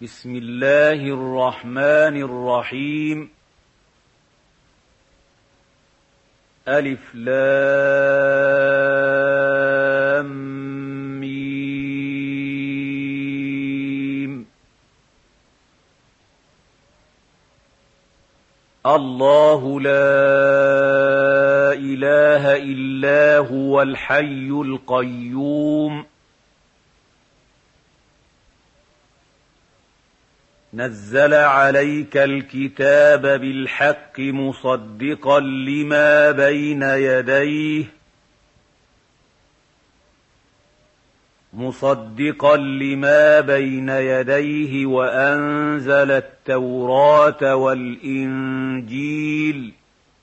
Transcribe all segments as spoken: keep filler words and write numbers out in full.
بسم الله الرحمن الرحيم. ألف لام ميم. الله لا إله إلا هو الحي القيوم. نزل عليك الكتاب بالحق مصدقا لما بين يديه مصدقا لما بين يديه وأنزل التوراة والإنجيل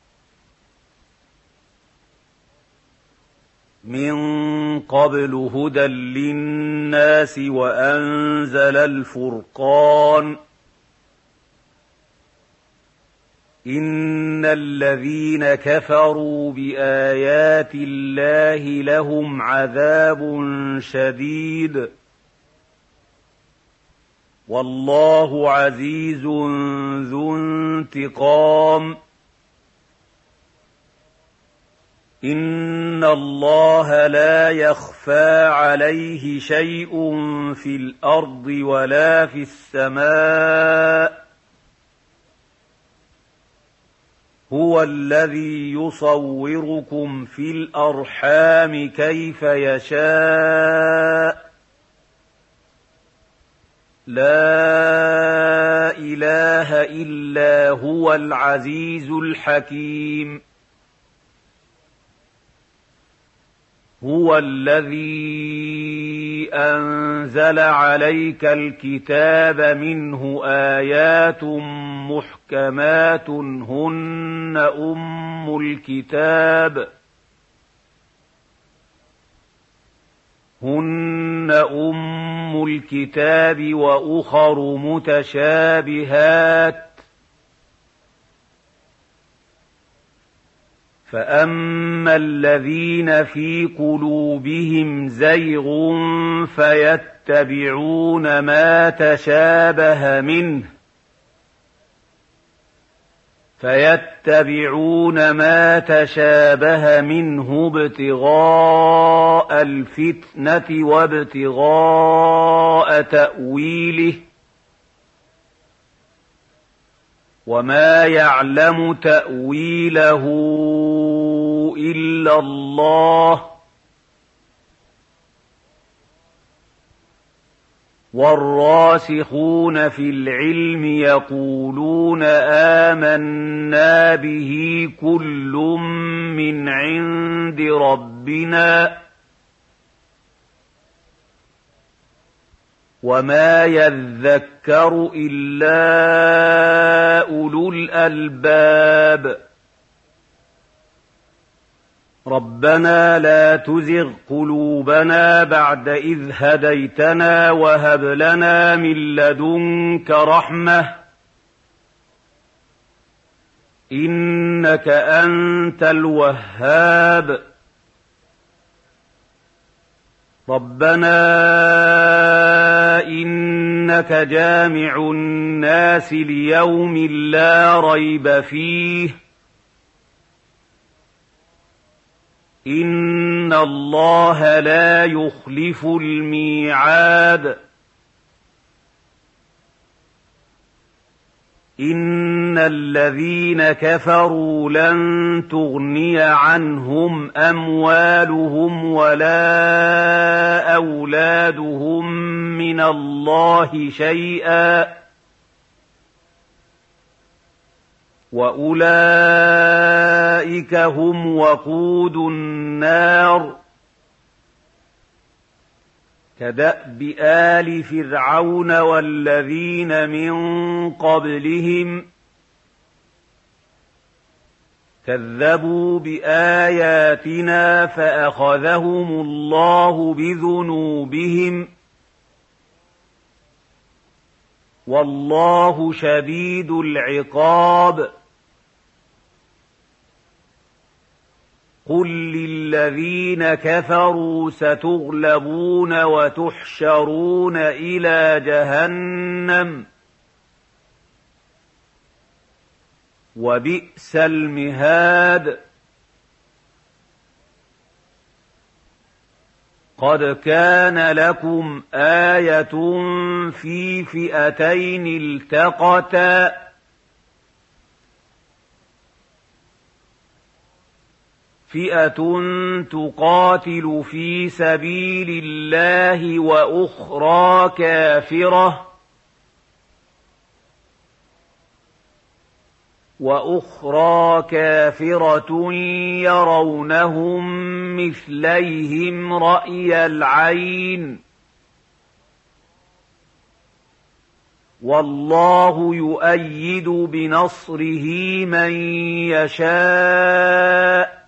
من قبل هدى للناس وأنزل الفرقان. إن الذين كفروا بآيات الله لهم عذاب شديد والله عزيز ذو انتقام. إن الله لا يخفى عليه شيء في الأرض ولا في السماء. هو الذي يصوركم في الأرحام كيف يشاء. لا إله إلا هو العزيز الحكيم. هو الذي أنزل عليك الكتاب منه آيات محكمات هن أم الكتاب هن أم الكتاب وأخر متشابهات فأما الذين في قلوبهم زيغ فيتبعون ما تشابه منه فيتبعون ما تشابه منه ابتغاء الفتنة وابتغاء تأويله وما يعلم تأويله إلا الله والراسخون في العلم يقولون آمنا به كل من عند ربنا وما يذكر إلا أولو الألباب. ربنا لا تزغ قلوبنا بعد إذ هديتنا وهب لنا من لدنك رحمة إنك أنت الوهاب. ربنا إنك جامع الناس ليوم لا ريب فيه إن الله لا يخلف الميعاد. إن الذين كفروا لن تغني عنهم أموالهم ولا أولادهم من الله شيئا وأولئك هم وقود النار. كدأب آل فرعون والذين من قبلهم كذبوا بآياتنا فأخذهم الله بذنوبهم والله شديد العقاب. قل للذين كفروا ستغلبون وتحشرون إلى جهنم وبئس المهاد قد كان لكم آية في فئتين التقتا فئة تقاتل في سبيل الله وأخرى كافرة وأخرى كافرة يرونهم مثليهم رأي العين والله يؤيد بنصره من يشاء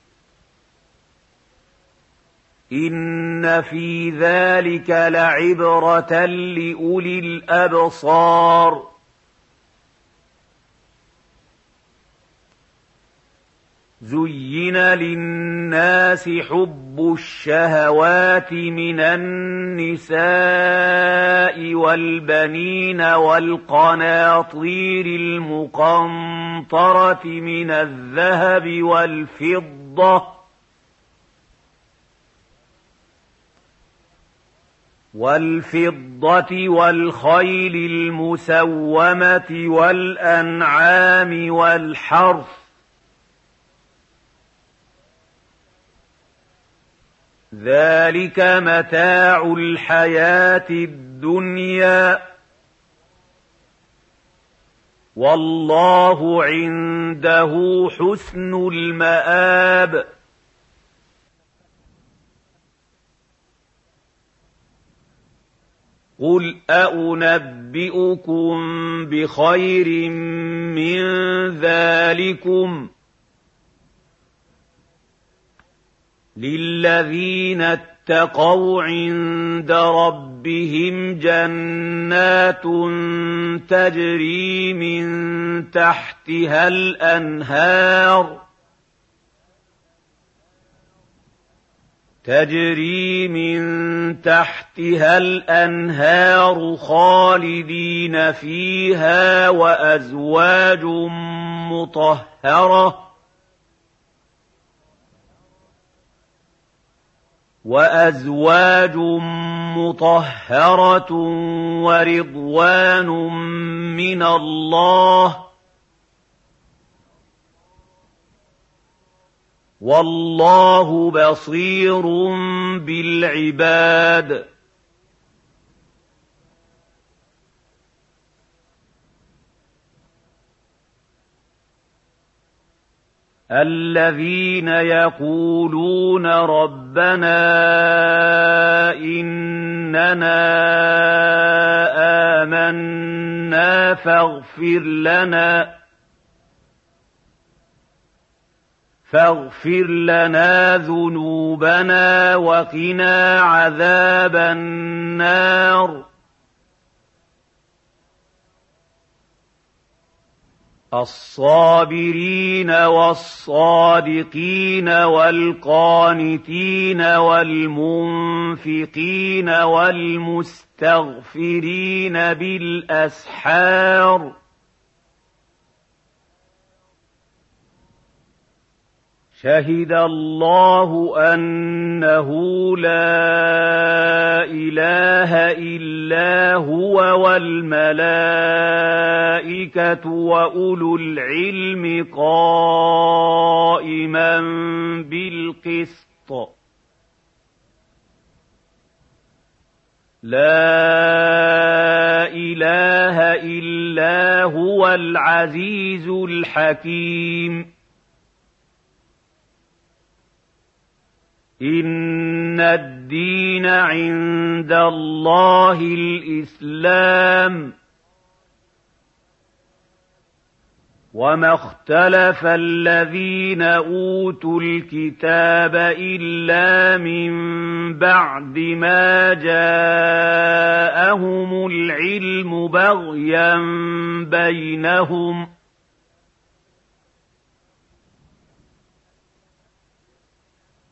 إن في ذلك لعبرة لأولي الأبصار زين للناس حب الشهوات من النساء والبنين والقناطير المقنطرة من الذهب والفضة والفضة والخيل المسومة والأنعام والحرث ذلك متاع الحياة الدنيا والله عنده حسن المآب قل أنبئكم بخير من ذلكم للذين اتقوا عند ربهم جنات تجري من تحتها الأنهار تجري من تحتها الأنهار خالدين فيها وأزواج مطهرة وأزواج مطهرة ورضوان من الله والله بصير بالعباد الذين يقولون ربنا إننا آمنا فاغفر لنا فاغفر لنا ذنوبنا وقنا عذاب النار الصابرين والصادقين والقانتين والمنفقين والمستغفرين بالأسحار شهد الله أنه لا إله إلا هو والملائكة وأولو العلم قائما بالقسط لا إله إلا هو العزيز الحكيم إن الدين عند الله الإسلام وما اختلف الذين أوتوا الكتاب إلا من بعد ما جاءهم العلم بغيا بينهم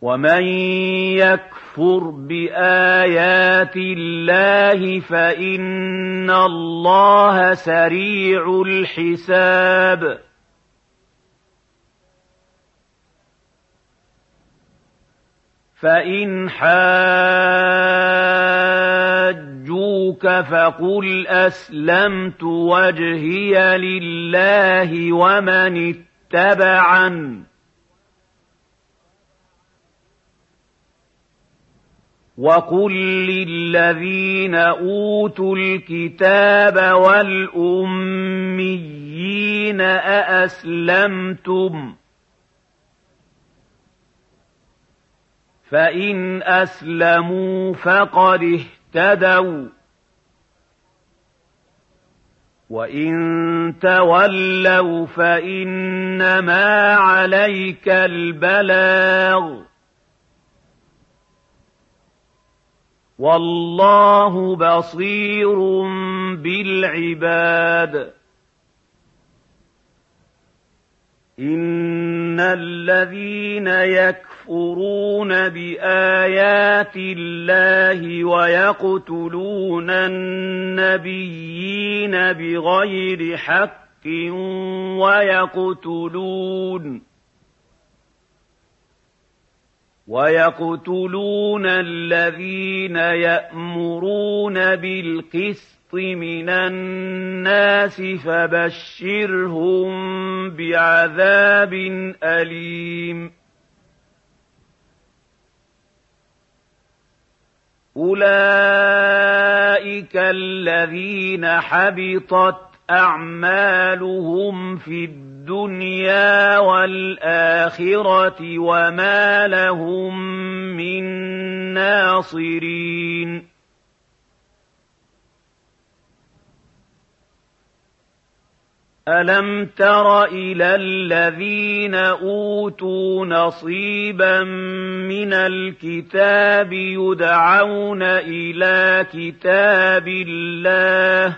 ومن يكفر بآيات الله فإن الله سريع الحساب فإن حاجوك فقل أسلمت وجهي لله ومن اتبعني وقل للذين أوتوا الكتاب والأميين أأسلمتم فإن أسلموا فقد اهتدوا وإن تولوا فإنما عليك البلاغ والله بصير بالعباد إن الذين يكفرون بآيات الله ويقتلون النبيين بغير حق ويقتلون ويقتلون الذين يأمرون بالقسط من الناس فبشرهم بعذاب أليم أولئك الذين حبطت أعمالهم في الدنيا والآخرة وما لهم من ناصرين ألم تر إلى الذين أوتوا نصيبا من الكتاب يدعون إلى كتاب الله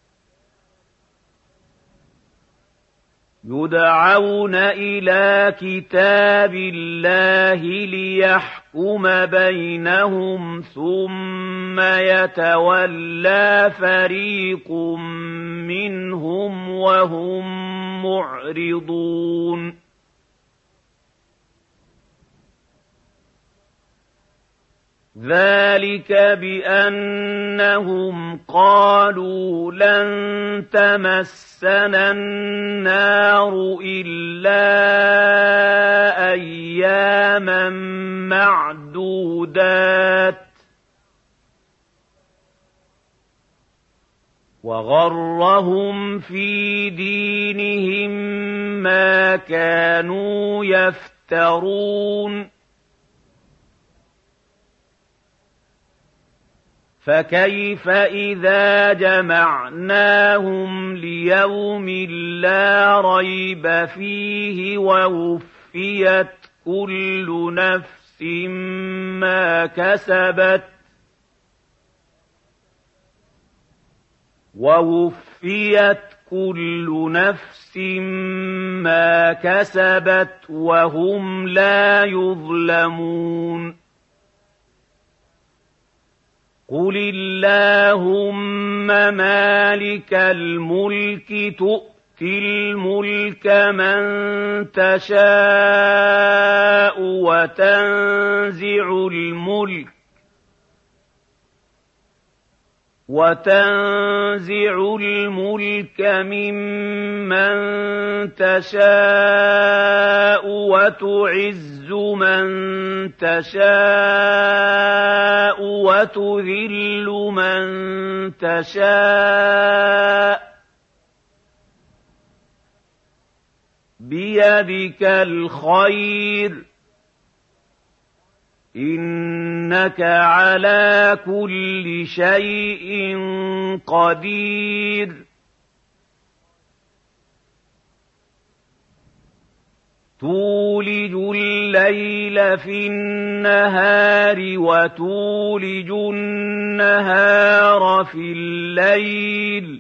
يدعون إلى كتاب الله ليحكم بينهم ثم يتولى فريق منهم وهم معرضون ذلك بأنهم قالوا لن تمسنا النار إلا أياما معدودات وغرهم في دينهم ما كانوا يفترون فكيف إذا جمعناهم ليوم لا ريب فيه ووفيت كل نفس ما كسبت ووفيت كل نفس ما كسبت وهم لا يظلمون قل اللهم مالك الملك تؤتي الملك من تشاء وتنزع الملك وتنزع الملك ممن تشاء وتعز من تشاء وتذل من تشاء بيدك الخير إنك على كل شيء قدير تولج الليل في النهار وتولج النهار في الليل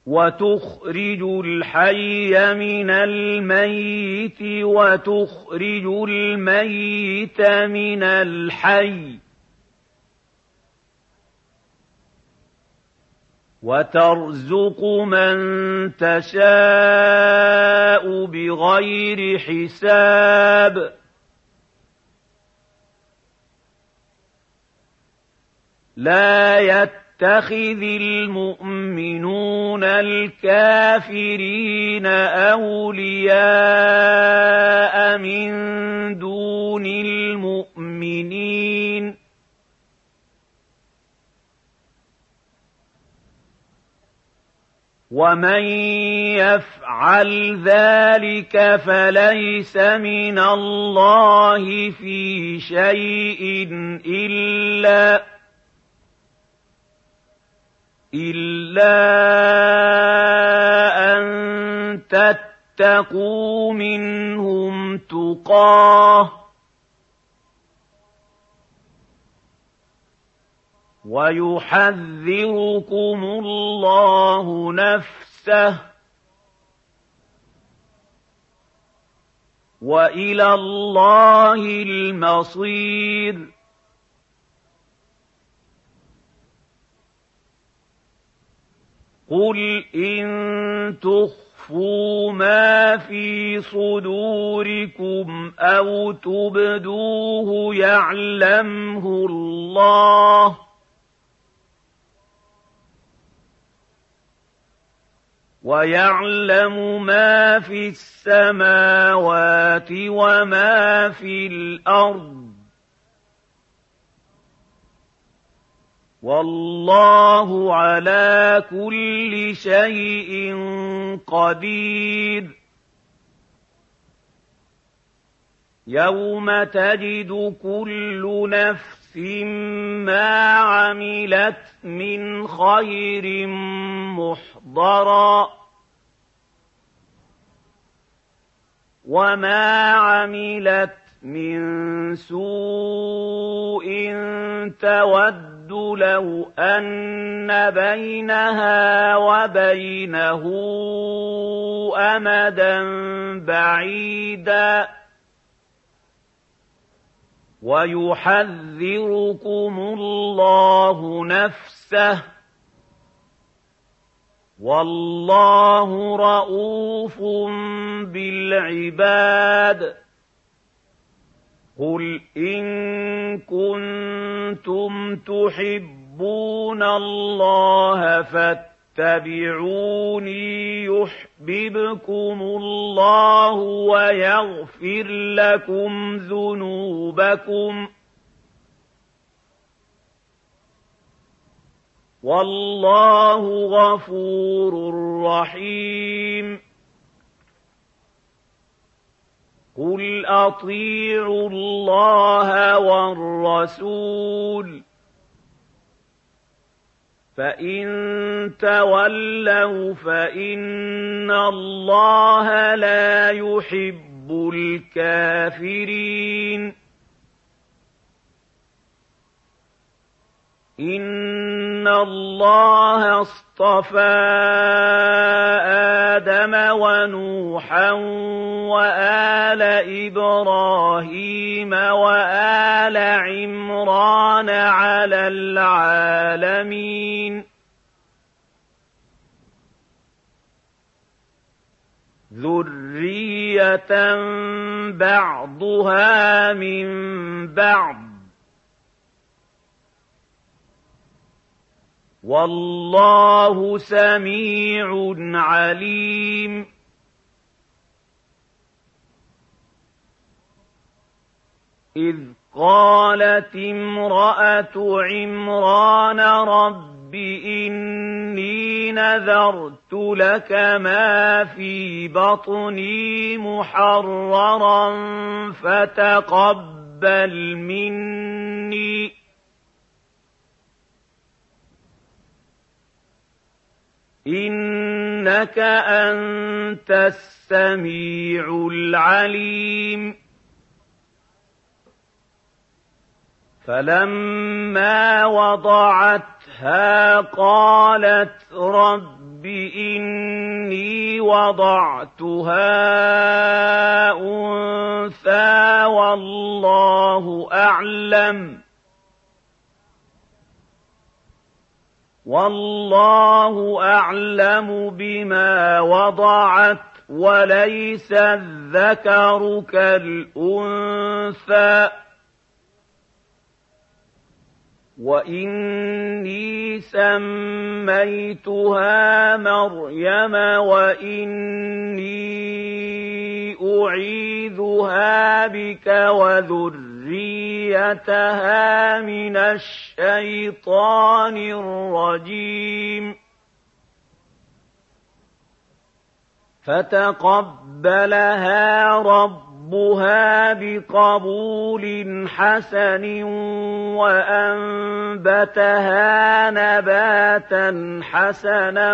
وتخرج الحي من الميت وتخرج الميت من الحي وترزق من تشاء بغير حساب لا يتخذ المؤمنون الكافرين أولياء من دون المؤمنين ومن يفعل ذلك فليس من الله في شيء إلا إلا أن تتقوا منهم تقاه ويحذركم الله نفسه وإلى الله المصير قل إن تخفوا ما في صدوركم أو تبدوه يعلمه الله ويعلم ما في السماوات وما في الأرض والله على كل شيء قدير يوم تجد كل نفس ما عملت من خير محضرا وما عملت من سوء تود لو أن بينها وبينه أمدا بعيدا ويحذركم الله نفسه والله رءوف بالعباد قل إن كنتم تحبون الله فاتبعوني يحببكم الله ويغفر لكم ذنوبكم والله غفور رحيم قل أطيعوا الله والرسول فإن تولوا فإن الله لا يحب الكافرين إن الله اصطفى آدم ونوحا وآل إبراهيم وآل عمران على العالمين ذرية بعضها من بعض والله سميع عليم إذ قالت امرأة عمران رب إني نذرت لك ما في بطني محررا فتقبل مني إنك أنت السميع العليم فلما وضعتها قالت رب إني وضعتها أنثى والله أعلم والله أعلم بما وضعت وليس الذكر كالأنثى وإني سميتها مريم وإني أعيذها بك وذريتها من الشيطان الرجيم فتقبلها ربها بقبول حسن وأنبتها نباتا حسنا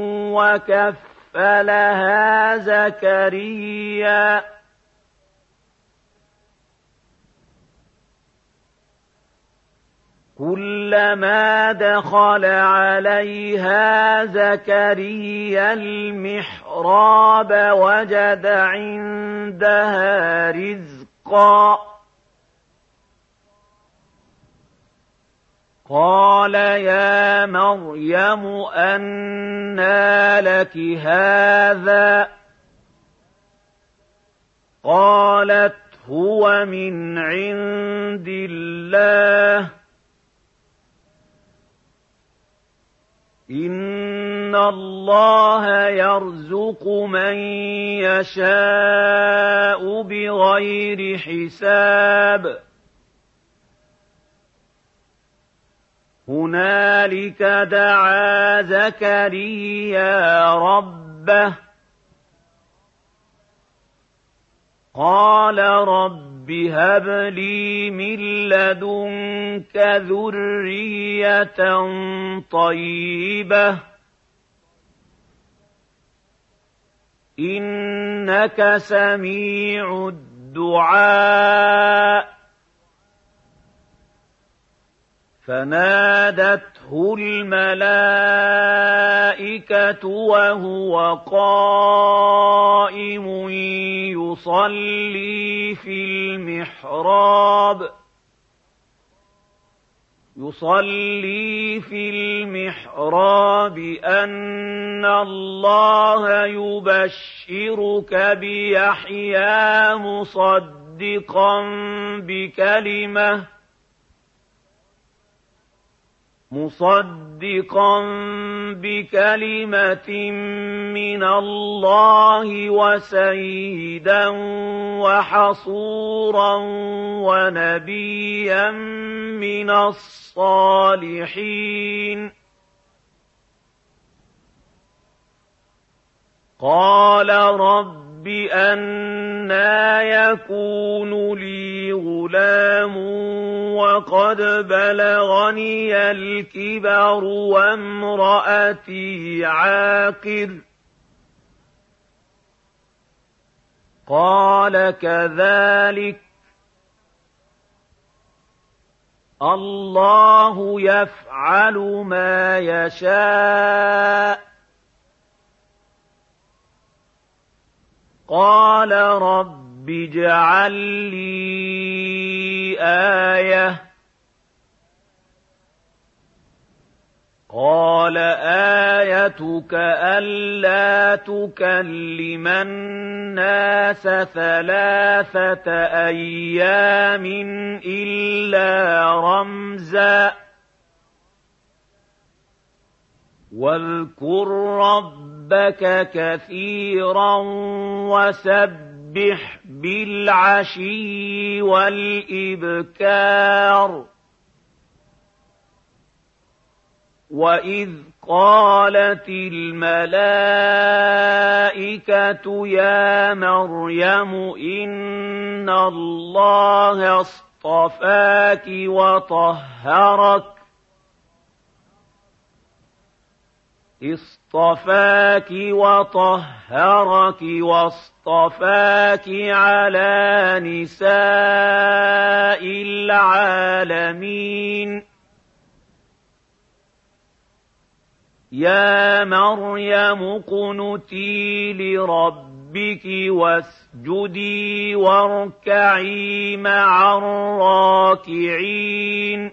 وكفلها زكريا كلما دخل عليها زكريا المحراب وجد عندها رزقا قال يا مريم أنى لك هذا قالت هو من عند الله إن الله يرزق من يشاء بغير حساب هنالك دعا زكريا ربه قال رب هب لي من لدنك ذرية طيبة إنك سميع الدعاء فنادته الملائكة وهو قائم يصلي في المحراب يصلي في المحراب أن الله يبشرك بيحيى مصدقا بكلمة مصدقا بكلمة من الله وسيدا وحصورا ونبيا من الصالحين قال رب أنى يكون لي غلام وقد بلغني الكبر وامرأتي عاقر قال كذلك الله يفعل ما يشاء قال رب اجعل لي آية قال آيتك ألا تكلم الناس ثلاثة أيام إلا رمزا واذكر ربك كثيرا وسبح بالعشي والإبكار وإذ قالت الملائكة يا مريم إن الله اصطفاك وطهرك اصطفاك وطهرك واصطفاك على نساء العالمين يَا مَرْيَمُ اقْنُتِي لِرَبِّكِ وَاسْجُدِي وَارْكَعِي مَعَ الرَّاكِعِينَ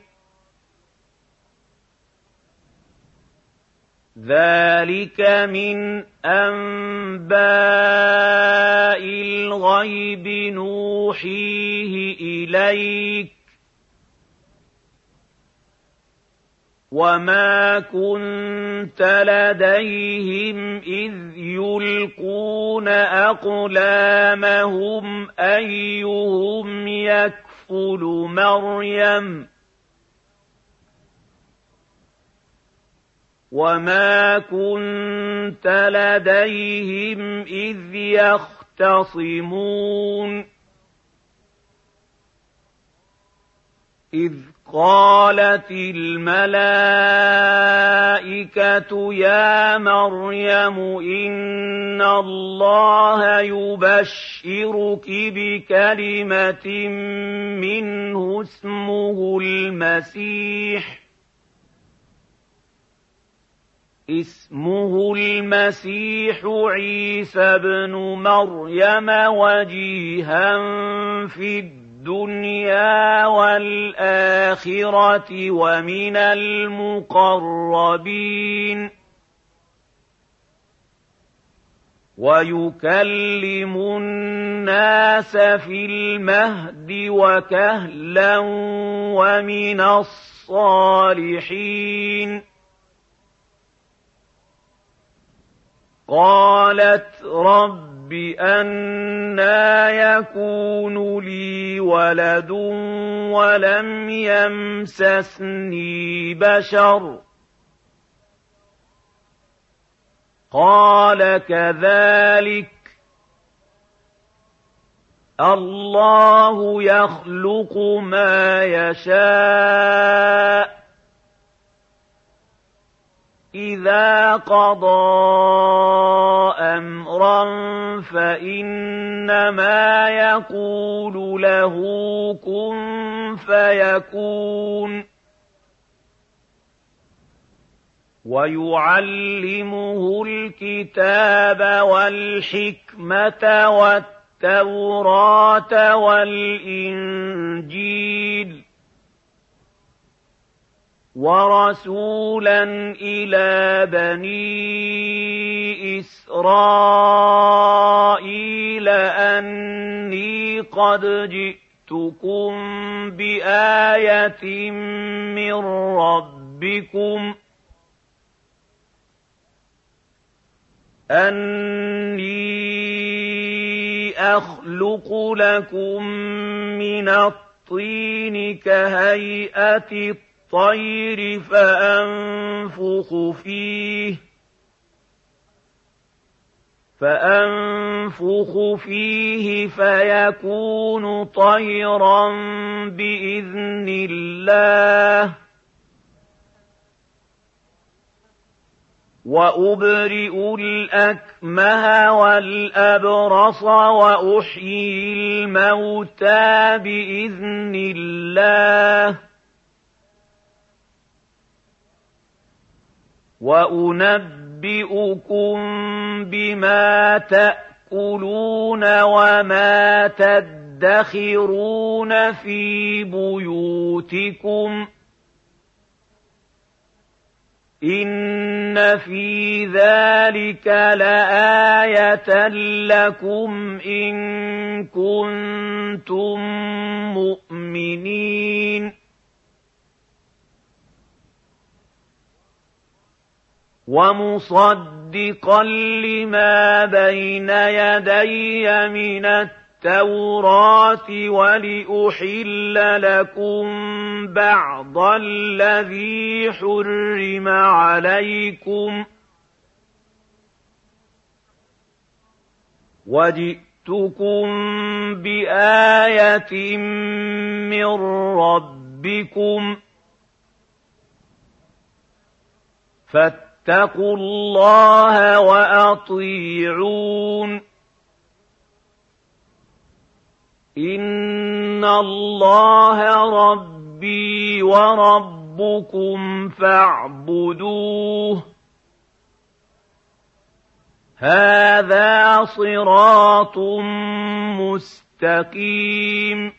ذَلِكَ مِنْ أَنْبَاءِ الْغَيْبِ نُوحِيهِ إِلَيْكَ وَمَا كُنْتَ لَدَيْهِمْ إِذْ يُلْقُونَ أَقْلَامَهُمْ أَيُّهُمْ يَكْفُلُ مَرْيَمَ وَمَا كُنْتَ لَدَيْهِمْ إِذْ يَخْتَصِمُونَ إِذْ قَالَتِ الْمَلَائِكَةُ يَا مَرْيَمُ إِنَّ اللَّهَ يُبَشِّرُكِ بِكَلِمَةٍ مِّنْهُ اسْمُهُ الْمَسِيحُ اسمه المسيح عيسى ابن مريم وجيها في الدنيا والآخرة ومن المقربين ويكلم الناس في المهد وكهلا ومن الصالحين قالت رب أنى يكون لي ولد ولم يمسسني بشر قال كذلك الله يخلق ما يشاء إذا قضى أمرا فإنما يقول له كن فيكون ويعلمه الكتاب والحكمة والتوراة والإنجيل ورسولا إلى بني إسرائيل أني قد جئتكم بآية من ربكم أني أخلق لكم من الطين كهيئة الطير فأنفخ فيه فأنفخ فيه فيكون طيرا بإذن الله وأبرئ الأكمه والأبرص وأحيي الموتى بإذن الله وأنبئكم بما تأكلون وما تدخرون في بيوتكم إن في ذلك لآية لكم إن كنتم مؤمنين ومصدقا لما بين يدي من التوراة ولأحل لكم بعض الذي حرم عليكم وجئتكم بآية من ربكم فاتقوا الله وأطيعون إن الله ربي وربكم فاعبدوه هَٰذَا صِرَاطٌ مُّسْتَقِيمٌ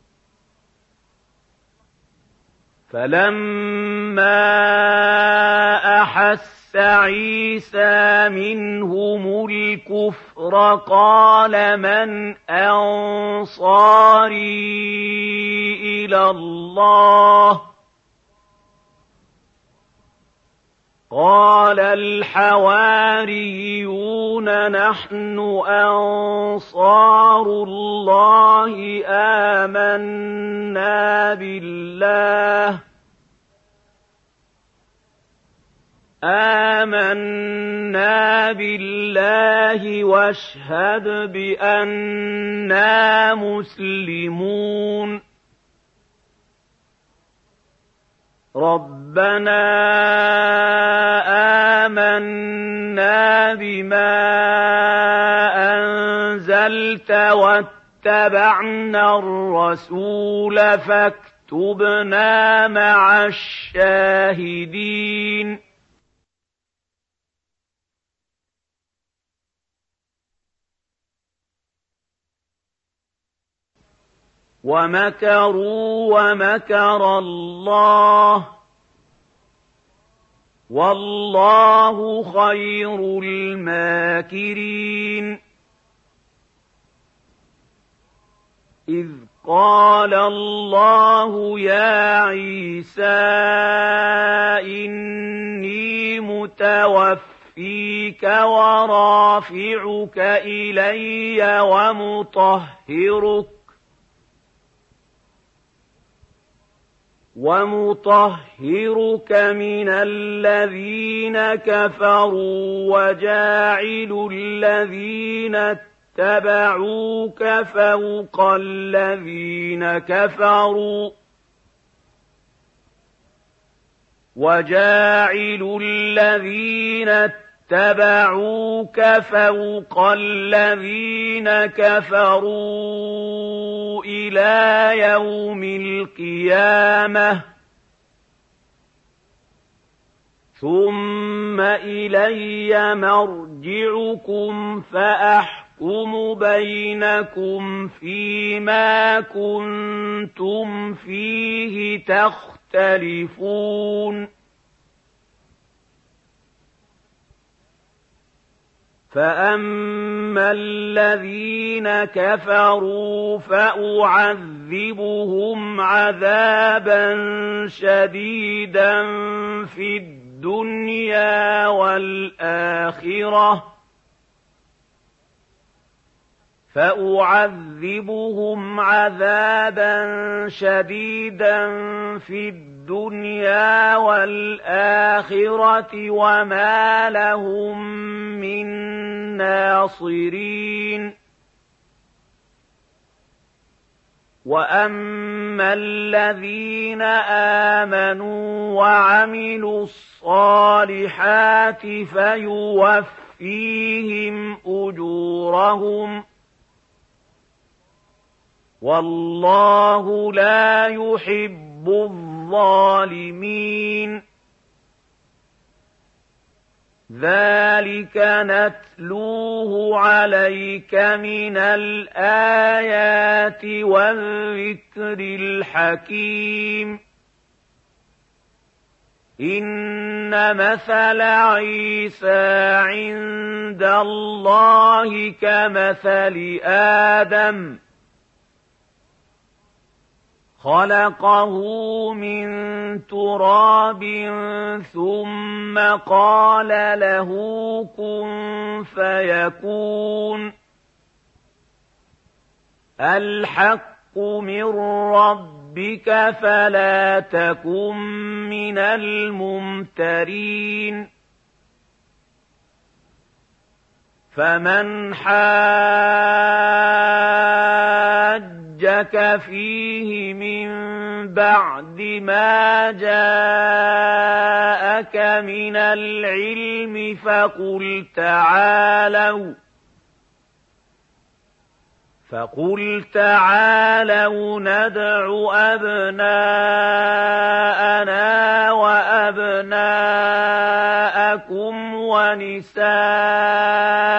فَلَمَّا أَحَسَّ عِيسَىٰ مِنْهُمُ الْكُفْرَ قَالَ مَنْ أَنصَارِي إِلَى اللَّهِ قَالَ الْحَوَارِيُّونَ نَحْنُ أَنصَارُ اللَّهِ آمَنَّا بِاللَّهِ آمَنَّا بِاللَّهِ وَاشْهَدْ بِأَنَّا مُسْلِمُونَ رَبَّنَا آمَنَّا بِمَا أَنزَلْتَ وَاتَّبَعْنَا الرَّسُولَ فَاكْتُبْنَا مَعَ الشَّاهِدِينَ وَمَكَرُوا وَمَكَرَ اللَّهُ وَاللَّهُ خَيْرُ الْمَاكِرِينَ إِذْ قَالَ اللَّهُ يَا عِيسَىٰ إِنِّي مُتَوَفِّيكَ وَرَافِعُكَ إِلَيَّ وَمُطَهِّرُكَ وَمُطَهِّرُكَ مِنَ الَّذِينَ كَفَرُوا وَجَاعِلُ الَّذِينَ اتَّبَعُوكَ فَوْقَ الَّذِينَ كَفَرُوا وَجَاعِلُ الَّذِينَ اتَّبَعُوكَ فَوْقَ الَّذِينَ كَفَرُوا إِلَىٰ يَوْمِ الْقِيَامَةِ ثُمَّ إِلَيَّ مَرْجِعُكُمْ فَأَحْكُمُ بَيْنَكُمْ فِيمَا كُنتُمْ فِيهِ تَخْتَلِفُونَ فَأَمَّا الَّذِينَ كَفَرُوا فَأُعَذِّبُهُمْ عَذَابًا شَدِيدًا فِي الدُّنْيَا وَالْآخِرَةِ فَأُعَذِّبُهُمْ عَذَابًا شَدِيدًا فِي الدُّنْيَا وَالْآخِرَةِ وَمَا لَهُم مِّن نَّاصِرِينَ وَأَمَّا الَّذِينَ آمَنُوا وَعَمِلُوا الصَّالِحَاتِ فَيُوَفِّيهِمْ أُجُورَهُمْ وَاللَّهُ لَا يُحِبُّ الظَّالِمِينَ ذَلِكَ نَتْلُوهُ عَلَيْكَ مِنَ الْآيَاتِ وَالذِّكْرِ الْحَكِيمِ إِنَّ مَثَلَ عِيسَىٰ عِندَ اللَّهِ كَمَثَلِ آدَمَ خَلَقَهُ مِن تُرَابٍ ثُمَّ قَالَ لَهُ كُن فَيَكُونُ الْحَقُّ مِن رَّبِّكَ فَلَا تَكُن مِّنَ الْمُمْتَرِينَ فَمَنْ حَاجَّكَ فِيهِ مِن بَعْدِ مَا جَاءَكَ مِنَ الْعِلْمِ فَقُلْ تَعَالَوْا فَقُلْ تَعَالَوْا نَدْعُ أَبْنَاءَنَا وَأَبْنَاءَكُمْ وَنِسَاءَنَا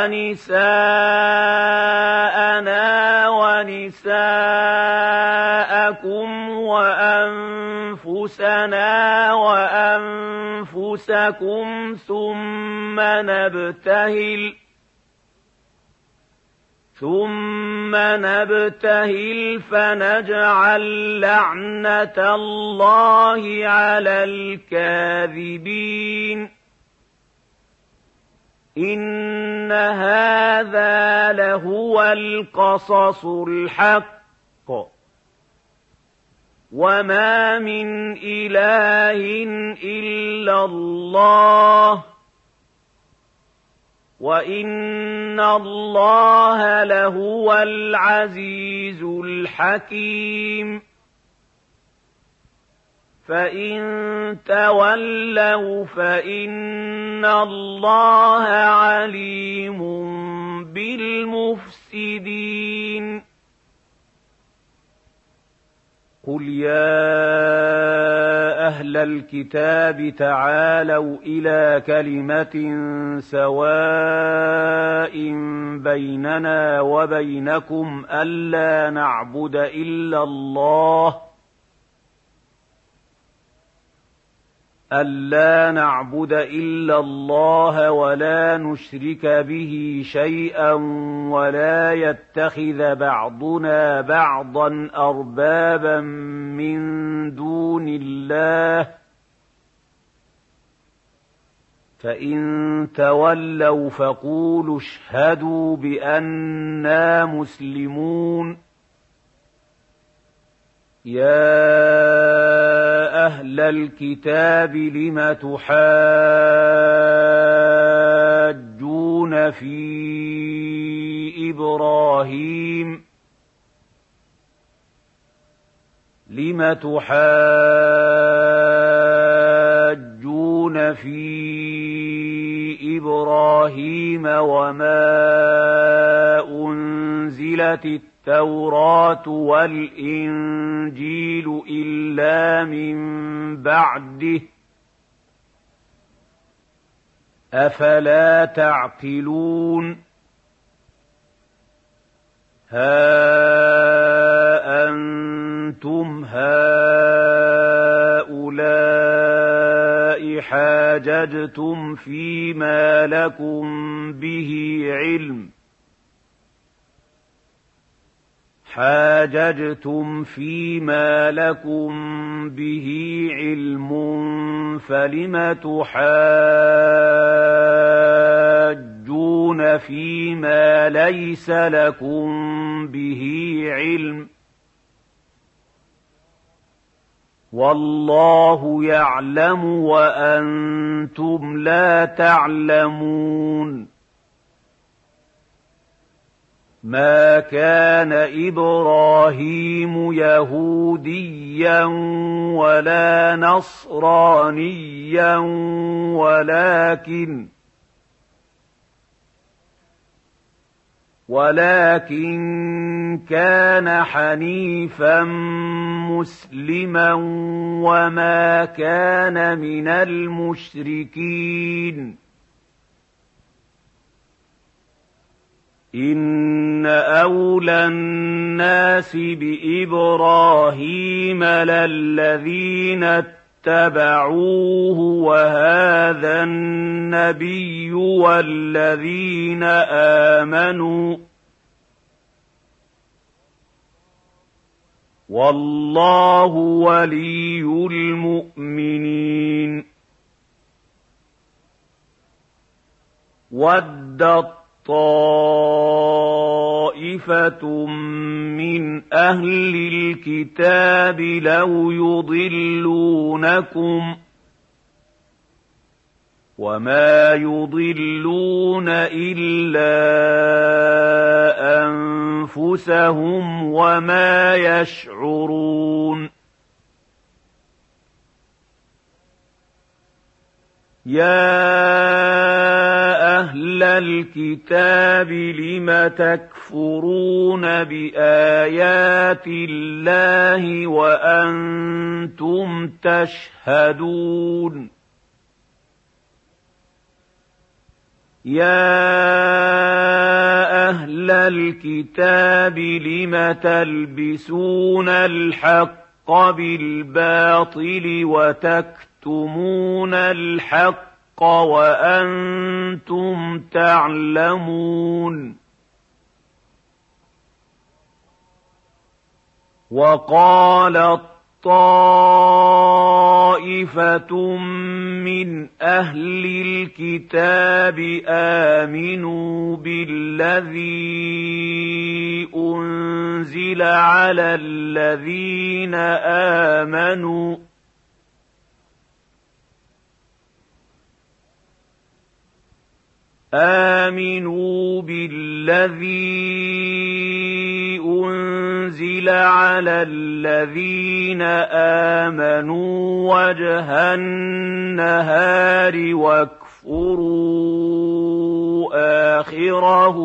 ونساءنا ونساءكم وأنفسنا وأنفسكم ثم نبتهل ثم نبتهل فنجعل لعنة الله على الكاذبين إن هذا لهو القصص الحق وما من إله إلا الله وإن الله لهو العزيز الحكيم فإن تولوا فإن الله عليم بالمفسدين قل يا أهل الكتاب تعالوا إلى كلمة سواء بيننا وبينكم ألا نعبد إلا الله ألا نعبد إلا الله ولا نشرك به شيئا ولا يتخذ بعضنا بعضا أربابا من دون الله فإن تولوا فقولوا اشهدوا بأننا مسلمون يا أهل الكتاب لم تحاجون في إبراهيم لم تحاجون في إبراهيم وما أنزلت التوراة والإنجيل إلا من بعده أفلا تعقلون ها أنتم هؤلاء حاججتم فيما لكم به علم حاججتم فيما لكم به علم فلم تحاجون فيما ليس لكم به علم والله يعلم وأنتم لا تعلمون ما كان إبراهيم يهوديا ولا نصرانيا ولكن ولكن كان حنيفا مسلما وما كان من المشركين إن أولى الناس بإبراهيم للذين اتبعوه وهذا النبي والذين آمنوا والله ولي المؤمنين ودت طائفة من أهل الكتاب لو يضلونكم وما يضلون إلا أنفسهم وما يشعرون يا أهل الكتاب لم تكفرون بآيات الله وأنتم تشهدون يَا أَهْلَ الْكِتَابِ لِمَ تَلْبِسُونَ الْحَقَّ بِالْبَاطِلِ وَتَكْتُمُونَ الْحَقَّ وَأَنتُمْ تَعْلَمُونَ وَقَالَت طَّائِفَةٌ مِّنْ أَهْلِ الْكِتَابِ آمِنُوا بِالَّذِي أُنزِلَ عَلَى الَّذِينَ آمَنُوا آمنوا بالذي أنزل على الذين آمنوا وجه النهار واكفروا آخره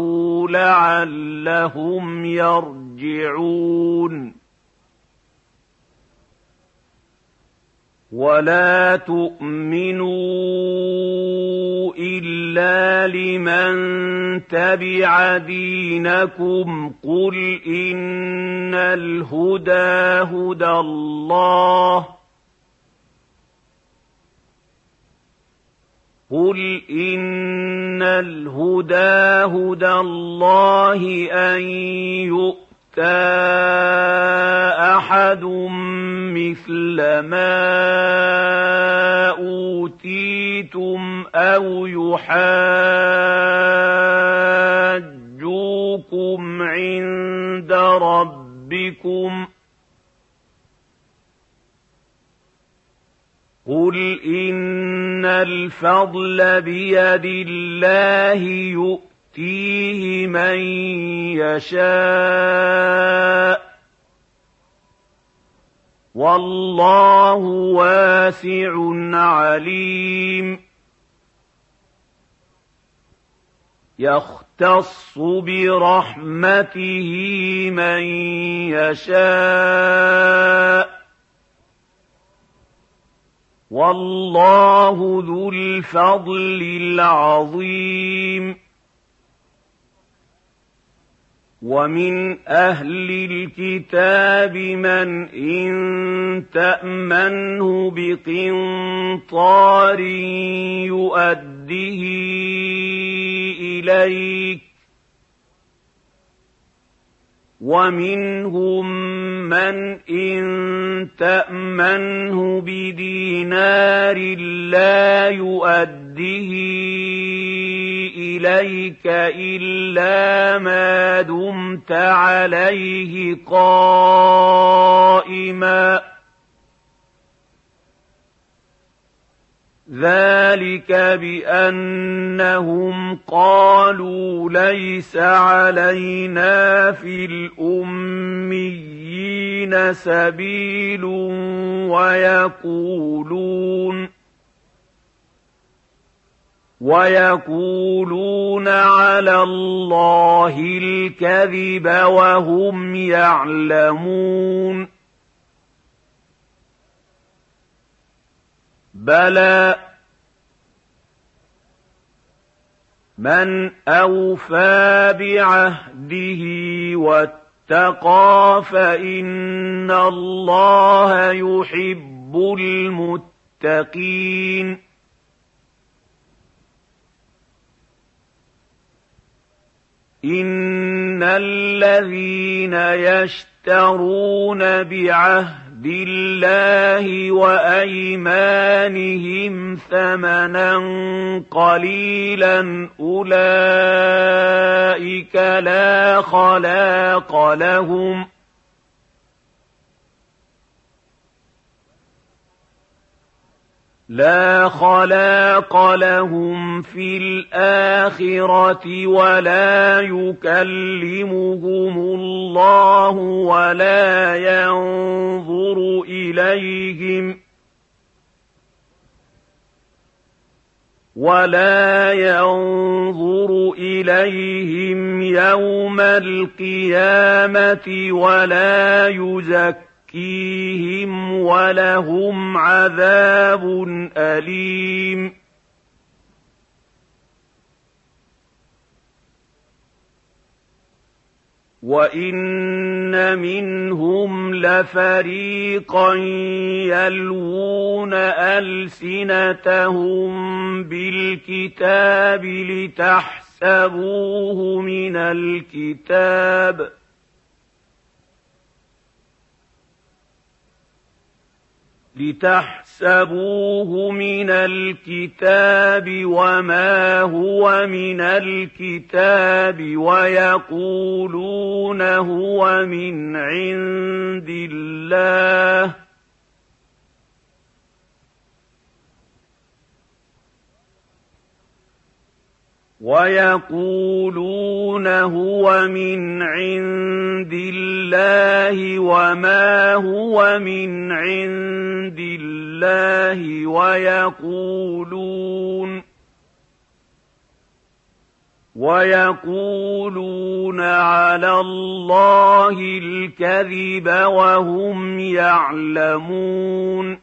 لعلهم يرجعون ولا تؤمنوا إلا لمن تبع دينكم قل إن الهدى هدى الله قل إن الهدى هدى الله أن يؤمن أحد مثل ما أوتيتم أو يحاجوكم عند ربكم قل إن الفضل بيد الله يؤتيه يؤتيه من يشاء والله واسع عليم يختص برحمته من يشاء والله ذو الفضل العظيم ومن أهل الكتاب من إن تأمنه بقنطار يؤده إليك ومنهم من إن تأمنه بدينار لا يؤده إليك إلا ما دمت عليه قائما ذلك بأنهم قالوا ليس علينا في الأميين سبيل ويقولون ويقولون على الله الكذب وهم يعلمون بلى من أوفى بعهده واتقى فإن الله يحب المتقين إن الذين يشترون بعهد الله وأيمانهم ثمنا قليلا أولئك لا خلاق لهم لا خلاق لهم في الآخرة ولا يكلمهم الله ولا ينظر إليهم ولا ينظر إليهم يوم القيامة ولا يزكيهم يزكيهم ولهم عذاب أليم وَإِنَّ مِنْهُمْ لَفَرِيقًا يَلْوُونَ أَلْسِنَتَهُم بِالْكِتَابِ لِتَحْسَبُوهُ مِنَ الْكِتَابِ لِتَحْسَبُوهُ مِنَ الْكِتَابِ وَمَا هُوَ مِنَ الْكِتَابِ وَيَقُولُونَ هُوَ مِنْ عِندِ اللَّهِ وَيَقُولُونَ هُوَ مِنْ عِندِ اللَّهِ وَمَا هُوَ مِنْ عِندِ اللَّهِ وَيَقُولُونَ وَيَقُولُونَ عَلَى اللَّهِ الْكَذِبَ وَهُمْ يَعْلَمُونَ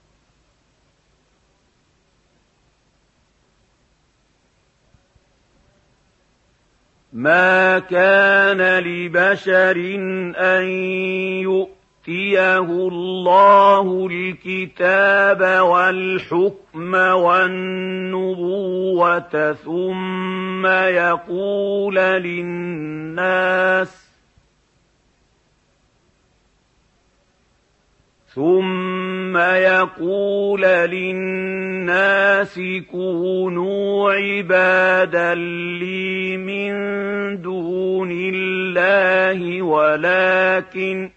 مَا كَانَ لِبَشَرٍ أَن يُؤْتِيَهُ اللَّهُ الْكِتَابَ وَالْحُكْمَ وَالنُّبُوَّةَ ثُمَّ يَقُولَ لِلنَّاسِ ثُمَّ يَقُولَ لِلنَّاسِ كُونُوا عِبَادًا لِّي مِن دُونِ اللَّهِ وَلَكِن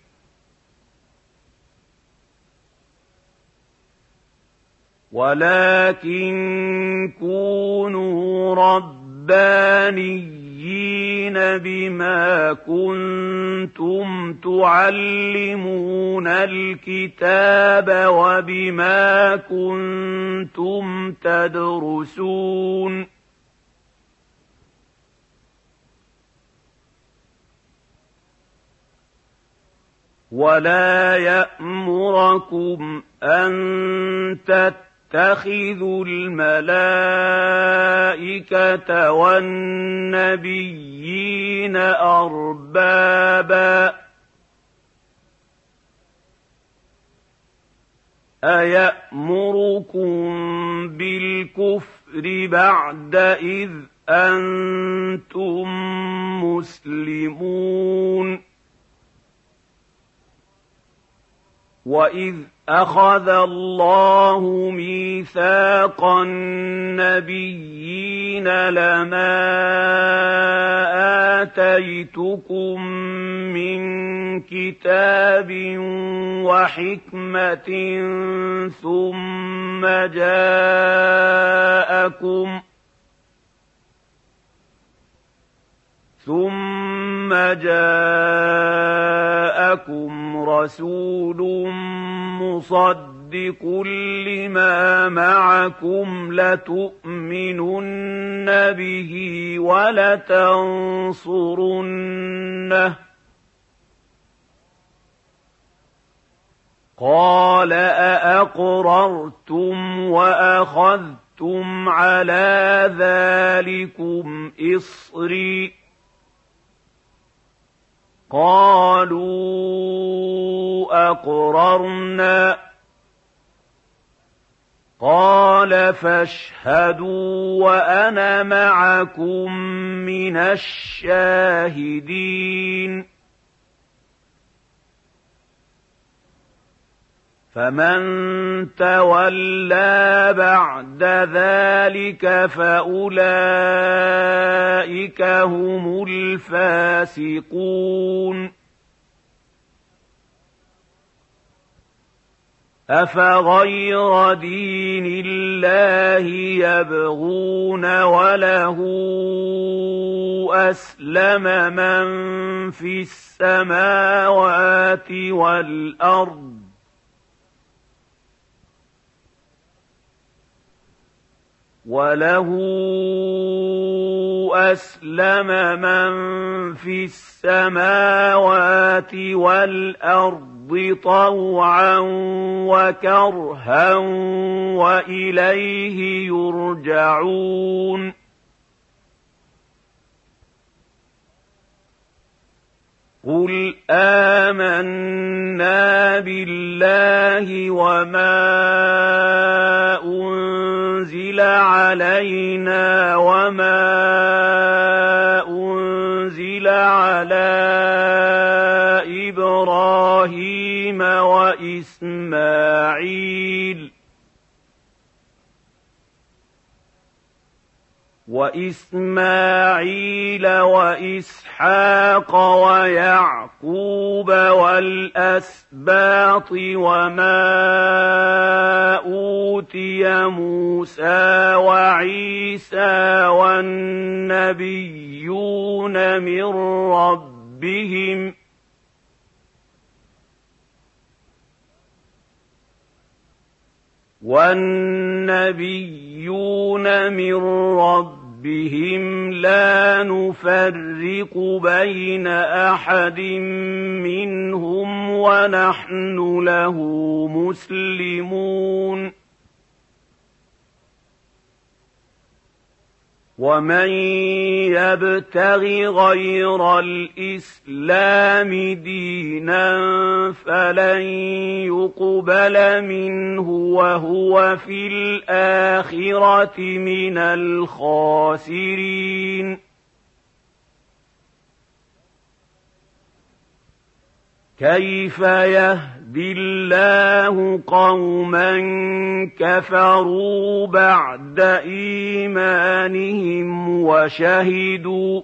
وَلَكِن كُونُوا رَبَّانِيِّينَ بِمَا كُنتُمْ تُعَلِّمُونَ الْكِتَابَ وَبِمَا كُنتُمْ تَدْرُسُونَ وَلَا يَأْمُرَكُمْ أَن تَتَّخِذُوا الْمَلَائِكَةَ وَالنَّبِيِّينَ أَرْبَابًا أَيَأْمُرُكُم بِالْكُفْرِ بَعْدَ إِذْ أَنتُم مُّسْلِمُونَ وَإِذْ أَخَذَ اللَّهُ مِيثَاقَ النَّبِيِّينَ لَمَا آتَيْتُكُم مِّن كِتَابٍ وَحِكْمَةٍ ثُمَّ جَاءَكُمْ ثُمَّ جَاءَكُمْ رَسُولٌ مُّصَدِّقٌ لِّمَا مَعَكُمْ لَتُؤْمِنُنَّ بِهِ وَلَتَنصُرُنَّهُ قَالَ أَأَقْرَرْتُمْ وَأَخَذْتُمْ عَلَىٰ ذَٰلِكُمْ إِصْرِي قَالُوا أَقْرَرْنَا قَالَ فَاشْهَدُوا وَأَنَا مَعَكُم مِّنَ الشَّاهِدِينَ فَمَن تَوَلَّىٰ بَعْدَ ذَٰلِكَ فَأُولَٰئِكَ هُمُ الْفَاسِقُونَ أَفَغَيْرَ دِينِ اللَّهِ يَبْغُونَ وَلَهُ أَسْلَمَ مَن فِي السَّمَاوَاتِ وَالْأَرْضِ وَلَهُ أَسْلَمَ مَن فِي السَّمَاوَاتِ وَالْأَرْضِ طَوْعًا وَكَرْهًا وَإِلَيْهِ يُرْجَعُونَ قُلْ آمَنَّا بِاللَّهِ وَمَا أُنزِلَ عَلَيْنَا وَمَا أُنزِلَ عَلَىٰ إِبْرَاهِيمَ وَإِسْمَاعِيلَ وَإِسْمَاعِيلَ وَإِسْحَاقَ وَيَعْقُوبَ وَالْأَسْبَاطِ وَمَا أُوتِيَ مُوسَىٰ وَعِيسَىٰ وَالنَّبِيُّونَ مِن رَّبِّهِمْ وَالنَّبِيُّونَ مِن رَّبِّهِمْ لَا نُفَرِّقُ بَيْنَ أَحَدٍ مِّنْهُمْ وَنَحْنُ لَهُ مُسْلِمُونَ وَمَن يَبْتَغِ غَيْرَ الْإِسْلَامِ دِينًا فَلَن يُقْبَلَ مِنْهُ وَهُوَ فِي الْآخِرَةِ مِنَ الْخَاسِرِينَ كَيْفَ يَهْدِي اللَّهُ قَوْمًا كَفَرُوا بَعْدَ إِيمَانِهِمْ وَشَهِدُوا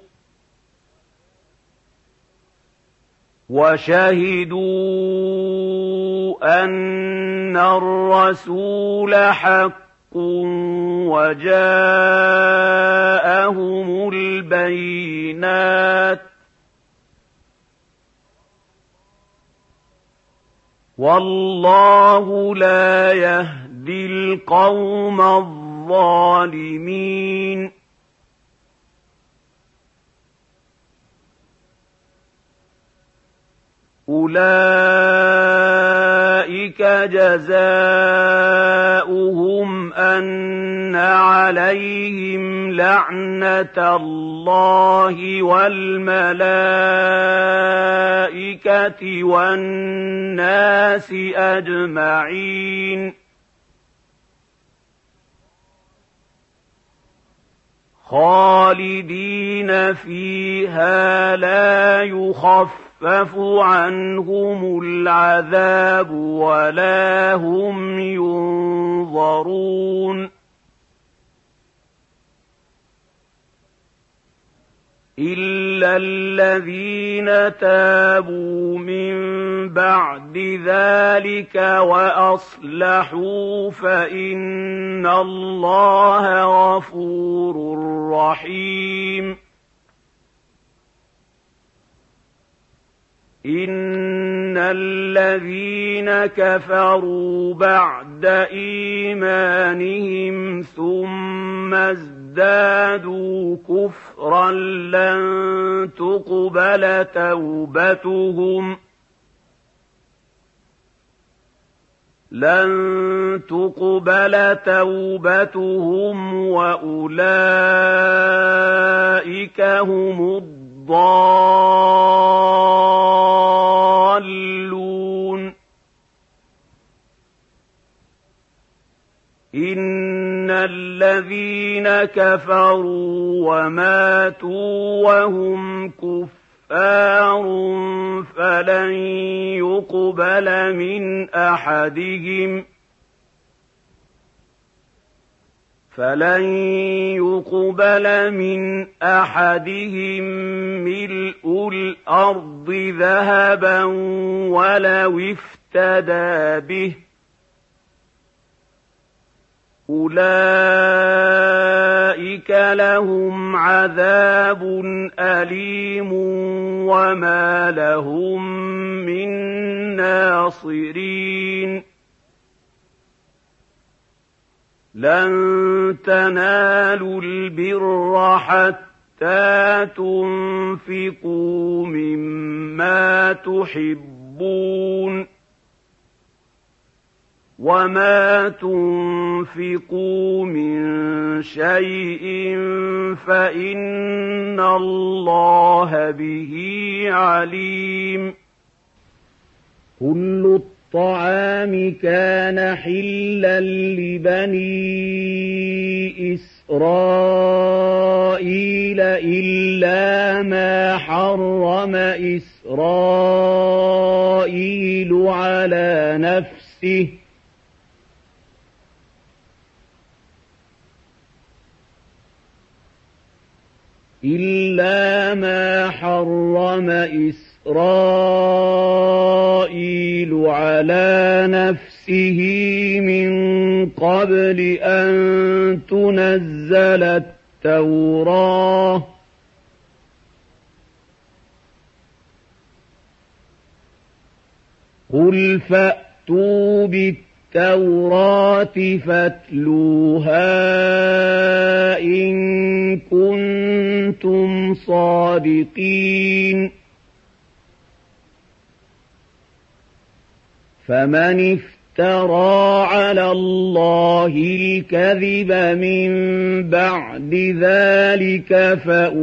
وَشَهِدُوا أَنَّ الرَّسُولَ حَقٌّ وَجَاءَهُمُ الْبَيِّنَاتُ وَاللَّهُ لَا يَهْدِي الْقَوْمَ الظَّالِمِينَ أُولَٰئِكَ جَزَاؤُهُمْ أَنَّ عَلَيْهِمْ لَعْنَةَ اللَّهِ وَالْمَلَائِكَةِ وَالنَّاسِ أَجْمَعِينَ خَالِدِينَ فِيهَا لَا يُخَفَّفُ عَنْهُمُ الْعَذَابُ وَلَا هُمْ يُنظَرُونَ إِلَّا الَّذِينَ تَابُوا مِن بَعْدِ ذَلِكَ وَأَصْلَحُوا فَإِنَّ اللَّهَ غَفُورٌ رَّحِيمٌ إِنَّ الَّذِينَ كَفَرُوا بَعْدَ إِيمَانِهِمْ ثُمَّ ازْدَادُوا كُفْرًا لَّن تُقْبَلَ تَوْبَتُهُمْ لَن تُقْبَلَ تَوْبَتُهُمْ وَأُولَٰئِكَ هُمُ الضَّالُّونَ إِنَّ الَّذِينَ كَفَرُوا وَمَاتُوا وَهُمْ كُفَّارٌ فَلَن يُقْبَلَ مِنْ أَحَدِهِمْ فَلَن يُقْبَلَ مِنْ أَحَدِهِم مِّلْءُ الْأَرْضِ ذَهَبًا وَلَوِ افْتَدَىٰ بِهِ أُولَٰئِكَ لَهُمْ عَذَابٌ أَلِيمٌ وَمَا لَهُم مِّن نَّاصِرِينَ لَن تَنَالُوا الْبِرَّ حَتَّىٰ تُنفِقُوا مِمَّا تُحِبُّونَ وما تنفقوا من شيء فإن الله به عليم. كل الطعام كان حلا لبني إسرائيل إلا ما حرم إسرائيل على نفسه إلا ما حرم إسرائيل على نفسه من قبل أن تنزل التوراة قل فأتوا بالتوراة فاتلوها إن كنتم صادقين. فمن افترى على الله الكذب من بعد ذلك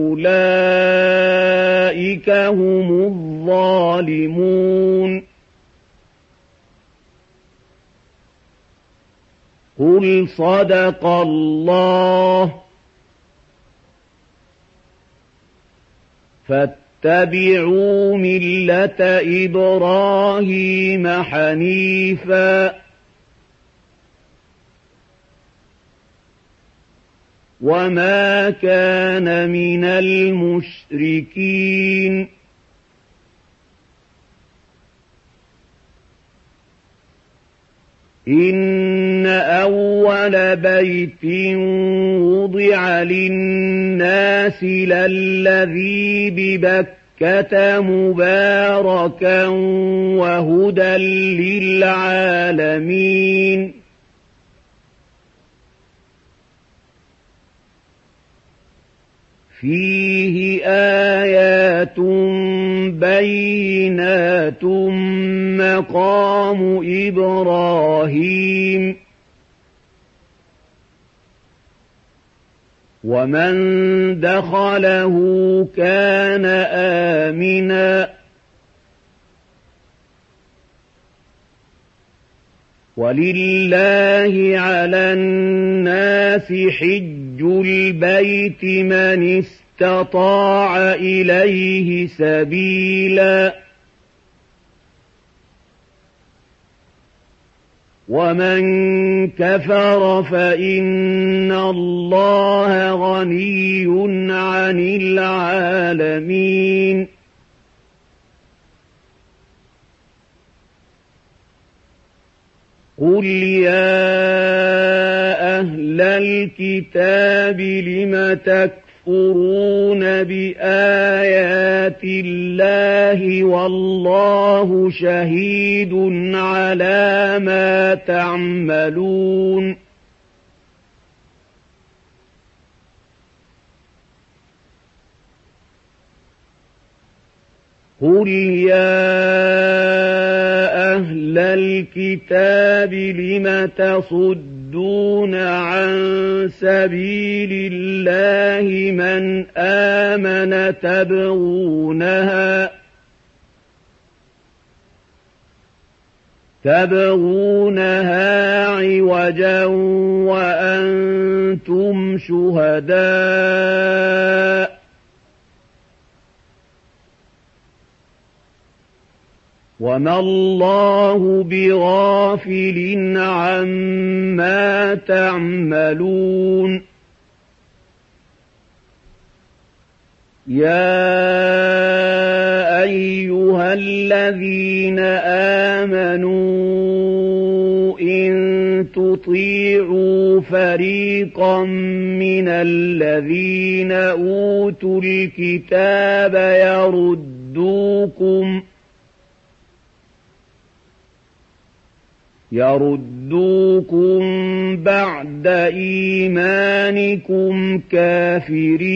فأولئك هم الظالمون. قل صدق الله فاتبعوا ملة إبراهيم حنيفا وما كان من المشركين. إن أول بيت وضع للناس للذي ببكة مباركا وهدى للعالمين. فيه آيات بينات مقام إبراهيم ومن دخله كان آمنا ولله على الناس حج البيت من استطاع إليه سبيلا ومن كفر فإن الله غني عن العالمين. قل يا أهل الكتاب لم تكفرون بآيات الله والله شهيد على ما تعملون. قل يا أهل الكتاب لم تصدون عن سبيل الله من آمن تبغونها تبغونها عوجا وأنتم شهداء وما الله بغافل عما تعملون. يا أيها الذين آمنوا إن تطيعوا فريقا من الذين أوتوا الكتاب يردوكم يردوكم بعد إيمانكم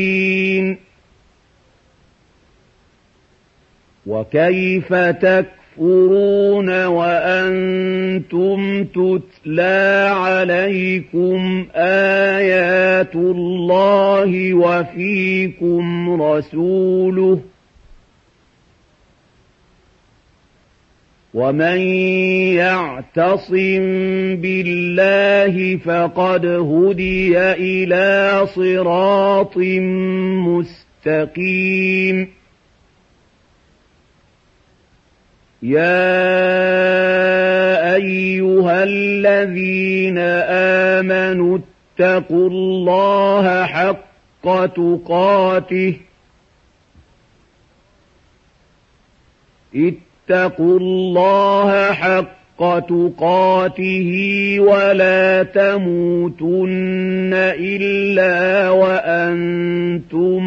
كافرين وكيف تكفرون تكفرون وأنتم تتلى عليكم آيات الله وفيكم رسوله ومن يعتصم بالله فقد هدي إلى صراط مستقيم يا أيها الذين آمنوا اتقوا الله حق تقاته اتقوا الله حق تقاته ولا تموتن إلا وأنتم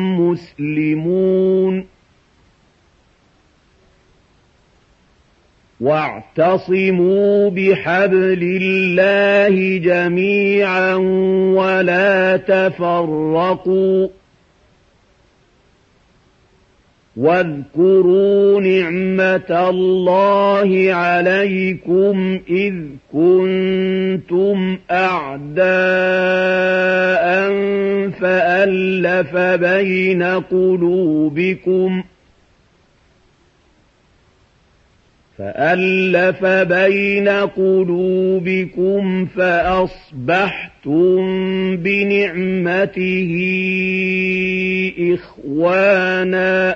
مسلمون واعتصموا بحبل الله جميعا ولا تفرقوا واذكروا نعمة الله عليكم إذ كنتم أعداء فألف بين قلوبكم فألف بين قلوبكم فأصبحتم بنعمته إخوانا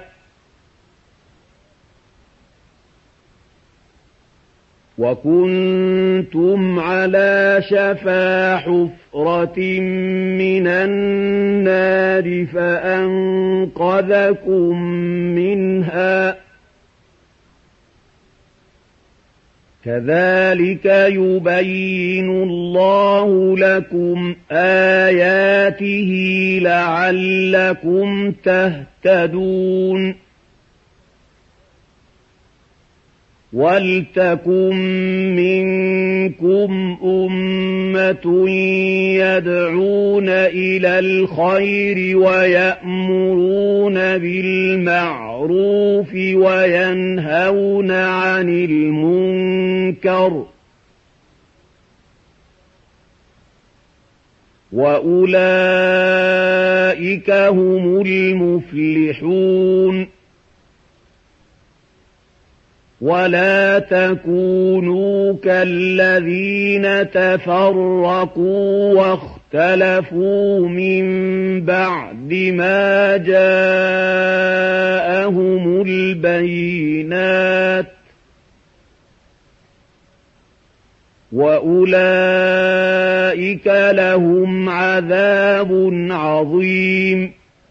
وكنتم على شفا حفرة من النار فأنقذكم منها كذلك يبين الله لكم آياته لعلكم تهتدون ولتكن منكم أمة يدعون إلى الخير ويأمرون بالمعروف وينهون عن المنكر وأولئك هم المفلحون ولا تكونوا كالذين تفرقوا واختلفوا من بعد ما جاءهم البينات وأولئك لهم عذاب عظيم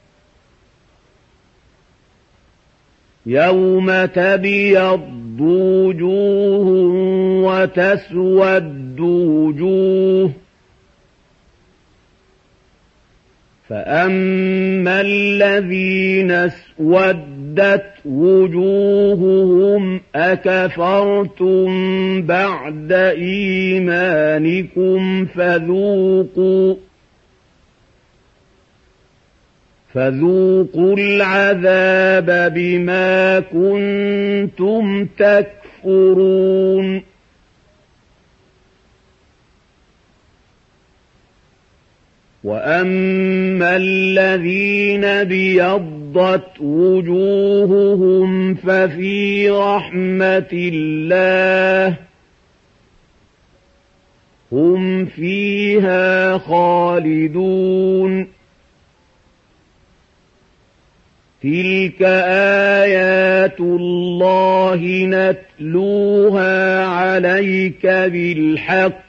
يوم تبيض وجوه وتسود وجوه فأما الذين اسودت وجوههم أكفرتم بعد إيمانكم فذوقوا فذوقوا العذاب بما كنتم تكفرون وأما الذين بيضت وجوههم ففي رحمة الله هم فيها خالدون تلك آيات الله نتلوها عليك بالحق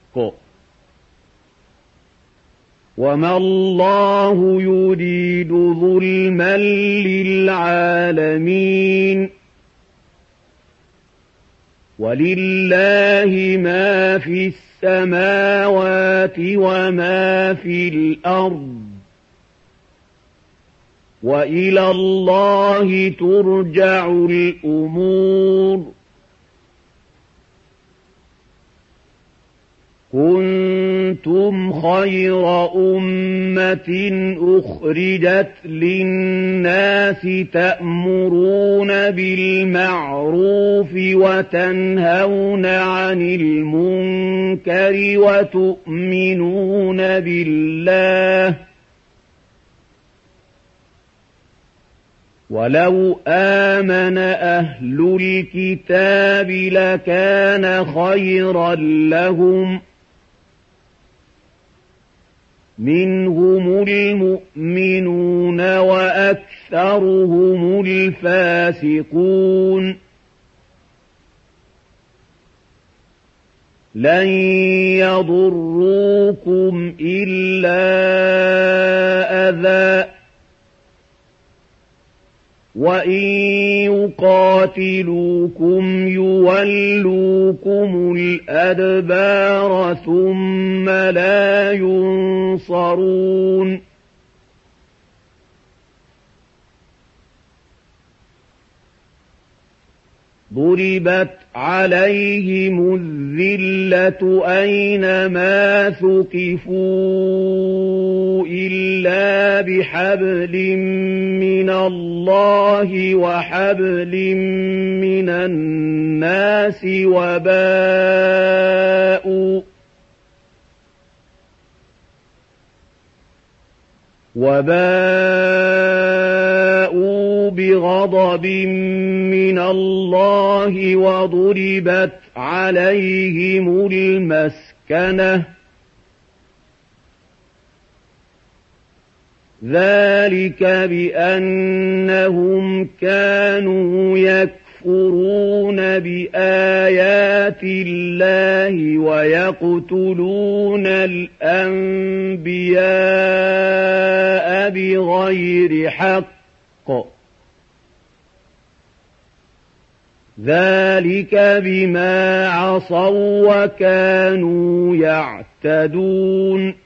وما الله يريد ظلما للعالمين ولله ما في السماوات وما في الأرض وإلى الله ترجع الأمور كنتم كنتم خير أمة أخرجت للناس تأمرون بالمعروف وتنهون عن المنكر وتؤمنون بالله ولو آمن أهل الكتاب لكان خيرا لهم منهم المؤمنون وأكثرهم الفاسقون لن يضروكم إلا أذى وإن يقاتلوكم يولوكم الأدبار ثم لا ينصرون ضربت عليهم الذلة أينما ثقفوا إلا بحبل من الله وحبل من الناس وباءوا وباءوا بغضب من الله وضربت عليهم المسكنة ذلك بأنهم كانوا يكفرون بآيات الله ويقتلون الأنبياء بغير حق ذلك بما عصوا وكانوا يعتدون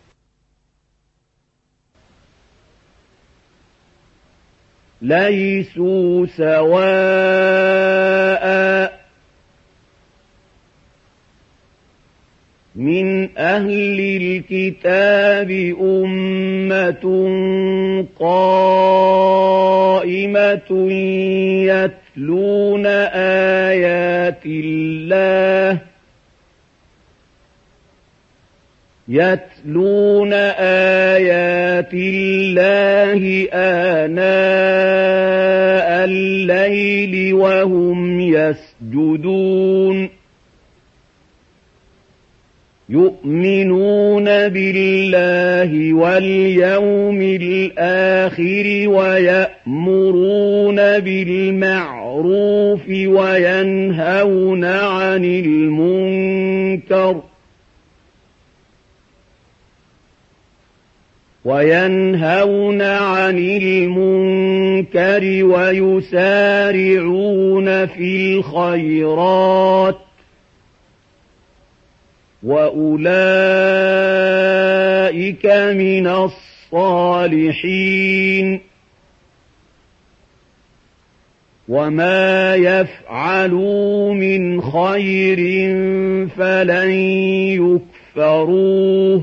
ليسوا سواء من أهل الكتاب أمة قائمة يتلون آيات الله يتلون آيات الله آناء الليل وهم يسجدون يؤمنون بالله واليوم الآخر ويأمرون بالمعروف وينهون عن المنكر وينهون عن المنكر ويسارعون في الخيرات وأولئك من الصالحين وما يفعلوا من خير فلن يكفروه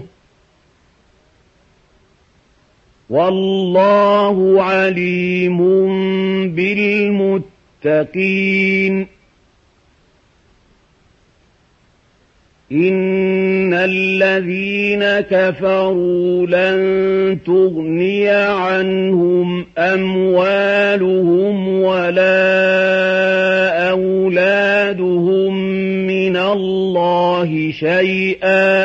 والله عليم بالمتقين إن الذين كفروا لن تغني عنهم أموالهم ولا أولادهم من الله شيئا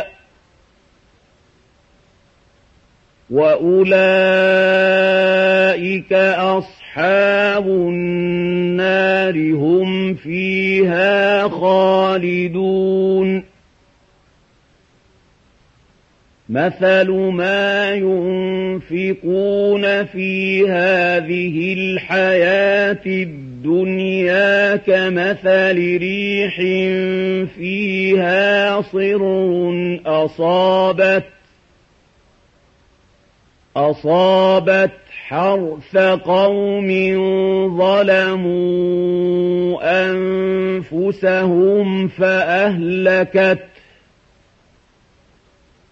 وأولئك أصحاب النار هم فيها خالدون مثل ما ينفقون في هذه الحياة الدنيا كمثل ريح فيها صر أصابت أصابت حرث قوم ظلموا أنفسهم فأهلكت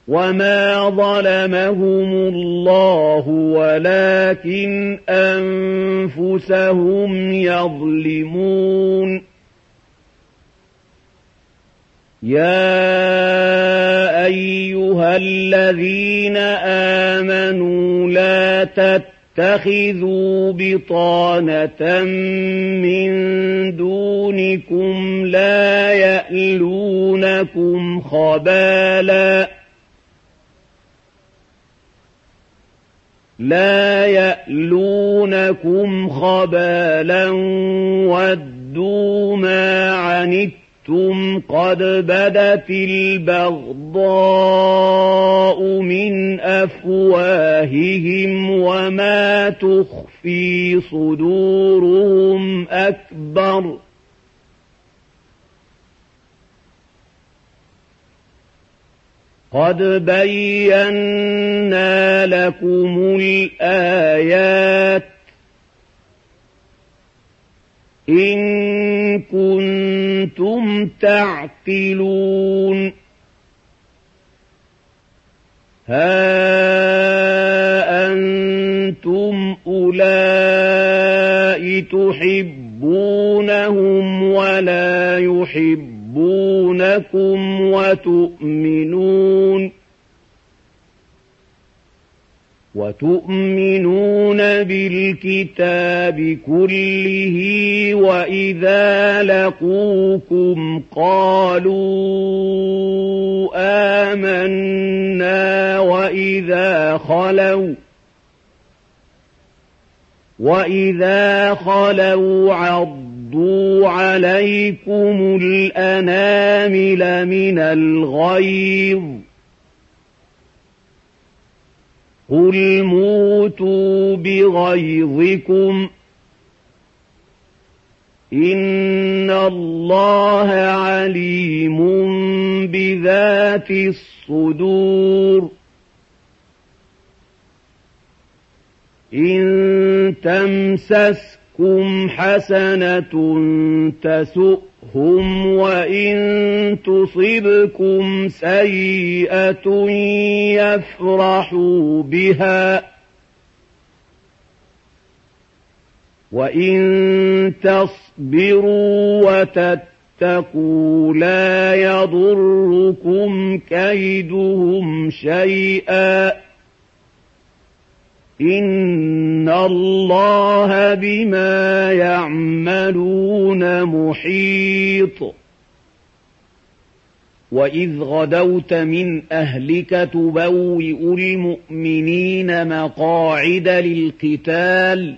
وما ظلمهم الله ولكن أنفسهم يظلمون يا أيها الذين آمنوا لا تتخذوا بطانة من دونكم لا يألونكم خبالا لا يألونكم خبالا ودوا ما عنتم قد بدت البغضاء من أفواههم وما تخفي صدورهم أكبر قد بينا لكم الآيات إن كنتم تعقلون ها أنتم أولئك تحبونهم ولا يحبونكم وتؤمنون وتؤمنون بالكتاب كله وإذا لقوكم قالوا آمنا وإذا خلوا وإذا خلوا عضوا عليكم الأنامل من الغيظ قل موتوا بغيظكم إن الله عليم بذات الصدور إن تمسسكم حسنة تسؤهم وإن تصبكم سيئة يفرحوا بها وإن تصبروا وتتقوا لا يضركم كيدهم شيئا إن الله بما يعملون محيط وإذ غدوت من أهلك تبوئ المؤمنين مقاعد للقتال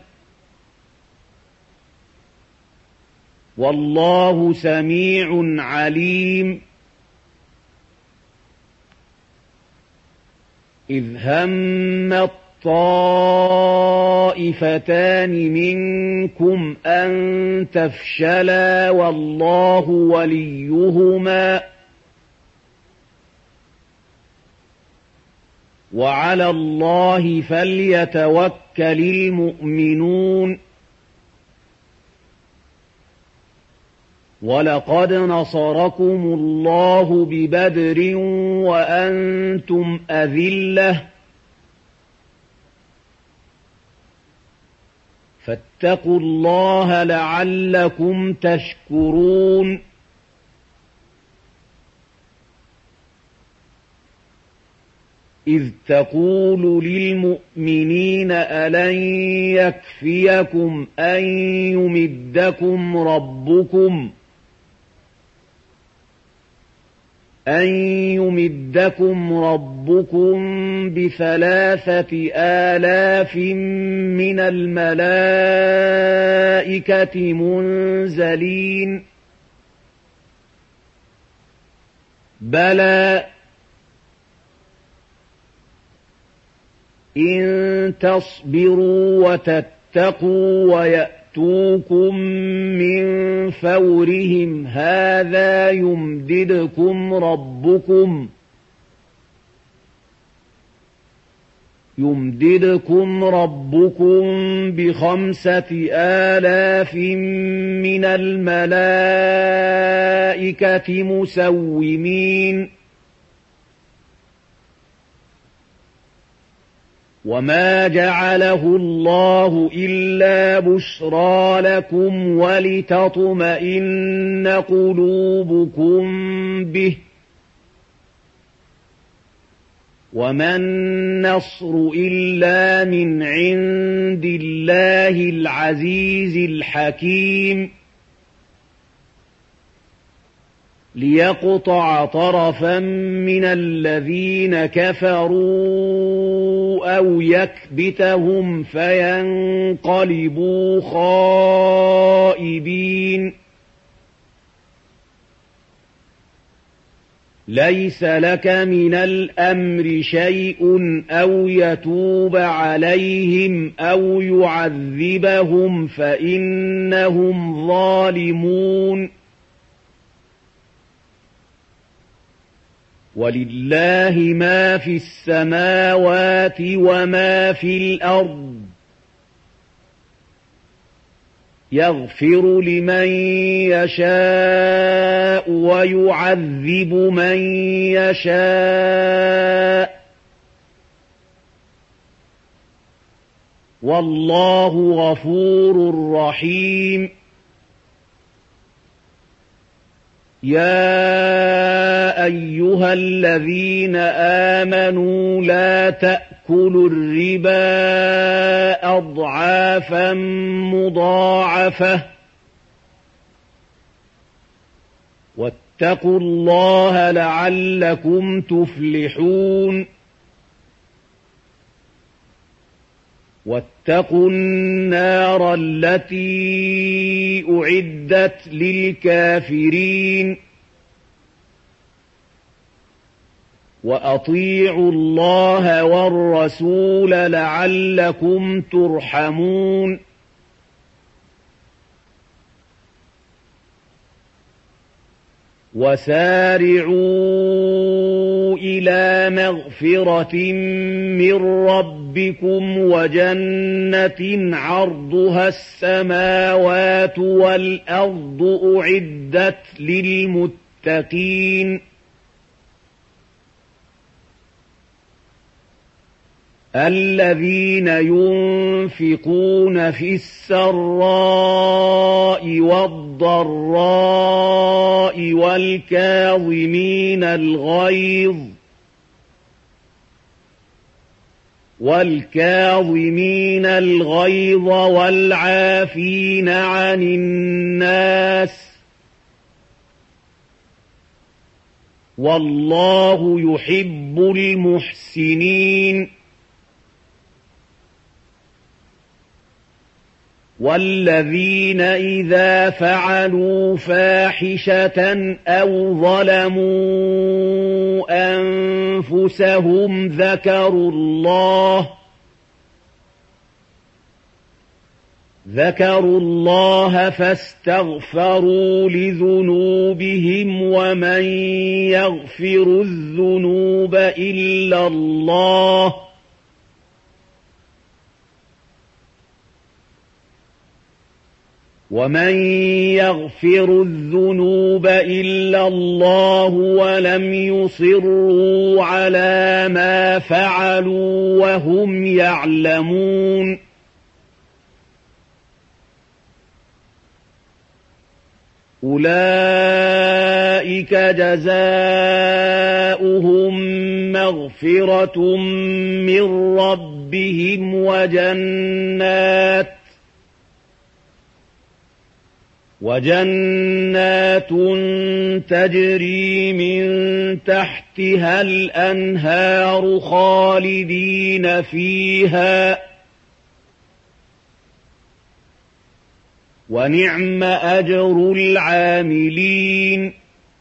والله سميع عليم إذ همت طائفتان منكم أن تفشلا والله وليهما وعلى الله فليتوكل المؤمنون ولقد نصركم الله ببدر وأنتم أذلة فاتقوا الله لعلكم تشكرون إذ تقول للمؤمنين ألن يكفيكم أن يمدكم ربكم أن يمدكم ربكم بثلاثة آلاف من الملائكة منزلين بلى إن تصبروا وتتقوا ويأتوكم من فورهم هذا يمددكم ربكم يمددكم ربكم بخمسة آلاف من الملائكة مسومين وما جعله الله إلا بشرى لكم ولتطمئن قلوبكم به وما النصر إلا من عند الله العزيز الحكيم ليقطع طرفا من الذين كفروا أو يكبتهم فينقلبوا خائبين ليس لك من الأمر شيء أو يتوب عليهم أو يعذبهم فإنهم ظالمون ولله ما في السماوات وما في الأرض يغفر لمن يشاء ويعذب من يشاء والله غفور رحيم يا أيها الذين آمنوا لا تأكلوا الربا أضعافا مضاعفة واتقوا الله لعلكم تفلحون واتقوا النار التي أعدت للكافرين وأطيعوا الله والرسول لعلكم ترحمون وسارعوا إلى مغفرة من ربكم وجنة عرضها السماوات والأرض أعدت للمتقين الذين ينفقون في السراء والضراء والكاظمين الغيظ والكاظمين الغيظ والعافين عن الناس والله يحب المحسنين والذين إذا فعلوا فاحشة أو ظلموا أنفسهم ذكروا الله ذكروا الله فاستغفروا لذنوبهم ومن يغفر الذنوب إلا الله ومن يغفر الذنوب إلا الله ولم يصروا على ما فعلوا وهم يعلمون أولئك جزاؤهم مغفرة من ربهم وجنات وجنات تجري من تحتها الأنهار خالدين فيها ونعم أجر العاملين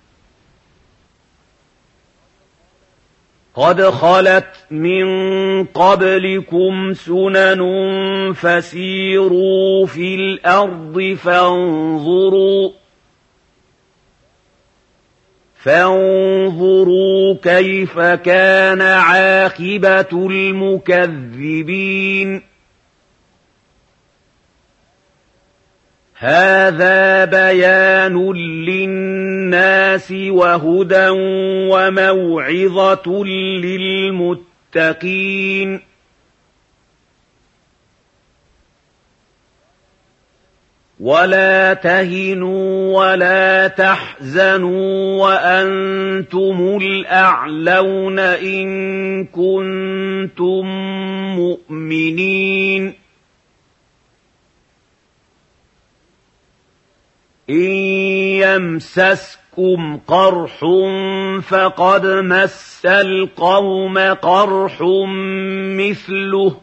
قد خلت من قبلكم سنن فسيروا في الأرض فانظروا فانظروا كيف كان عاقبة المكذبين هذا بيان للناس وهدى وموعظة للمتقين ولا تهنوا ولا تحزنوا وأنتم الأعلون إن كنتم مؤمنين إن يمسسكم قرح فقد مس القوم قرح مثله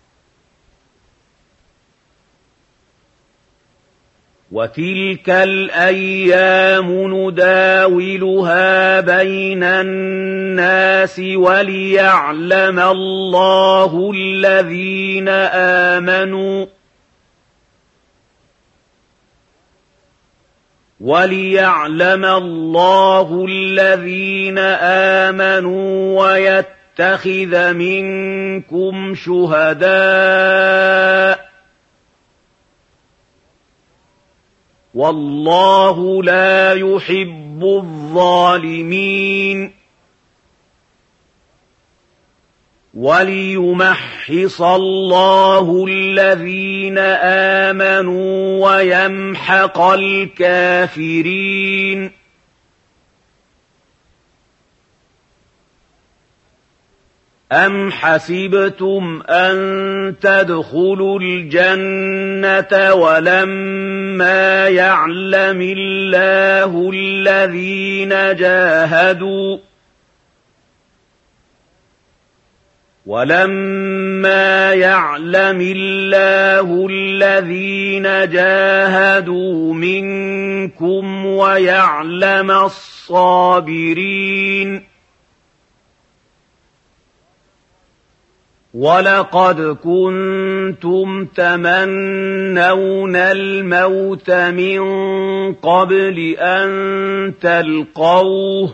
وتلك الأيام نداولها بين الناس وليعلم الله الذين آمنوا وليعلم الله الذين آمنوا ويتخذ منكم شهداء والله لا يحب الظالمين وليمحص الله الذين آمنوا ويمحق الكافرين أم حسبتم أن تدخلوا الجنة ولما يعلم الله الذين جاهدوا ولما يعلم الله الذين جاهدوا منكم ويعلم الصابرين ولقد كنتم تمنون الموت من قبل أن تلقوه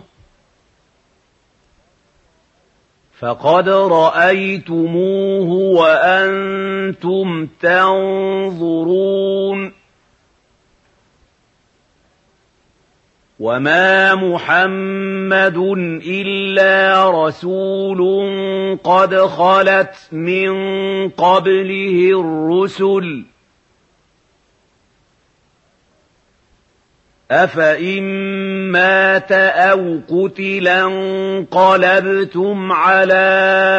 فقد رأيتموه وأنتم تنظرون وما محمد إلا رسول قد خلت من قبله الرسل أفإن مات أو قتل انقلبتم على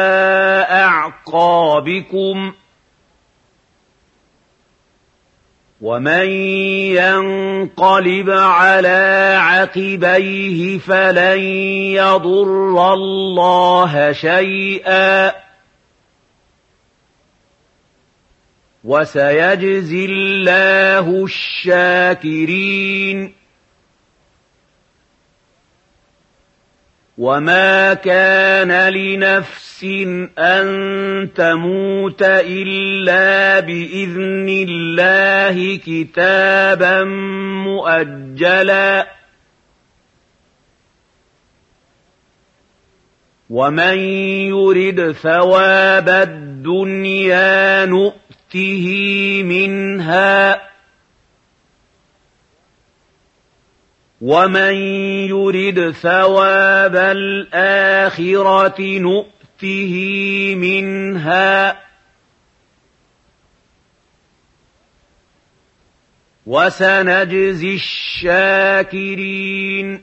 أعقابكم ومن ينقلب على عقبيه فلن يضر الله شيئا وسيجزي الله الشاكرين وما كان لنفس أن تموت إلا بإذن الله كتابا مؤجلا ومن يرد ثواب الدنيا نؤته منها ومن يرد ثواب الآخرة نؤته منها وسنجزي الشاكرين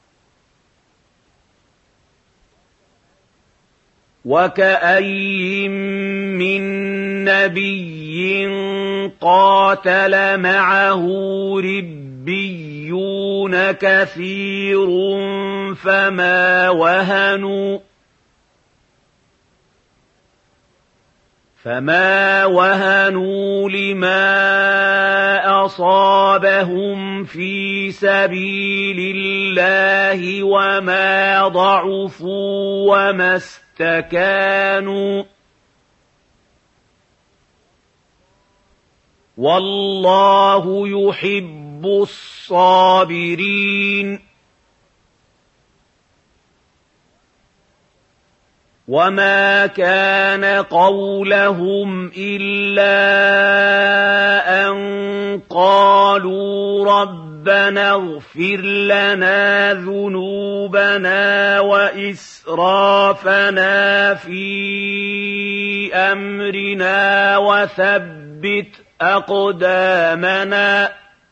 وكأي من نبي قاتل معه ربيون كثير فما وهنوا فما وهنوا لما أصابهم في سبيل الله وما ضعفوا وما استكانوا والله يحب الصابرين وما كان قولهم إلا أن قالوا ربنا اغفر لنا ذنوبنا وإسرافنا في أمرنا وثبت وثبت أقدامنا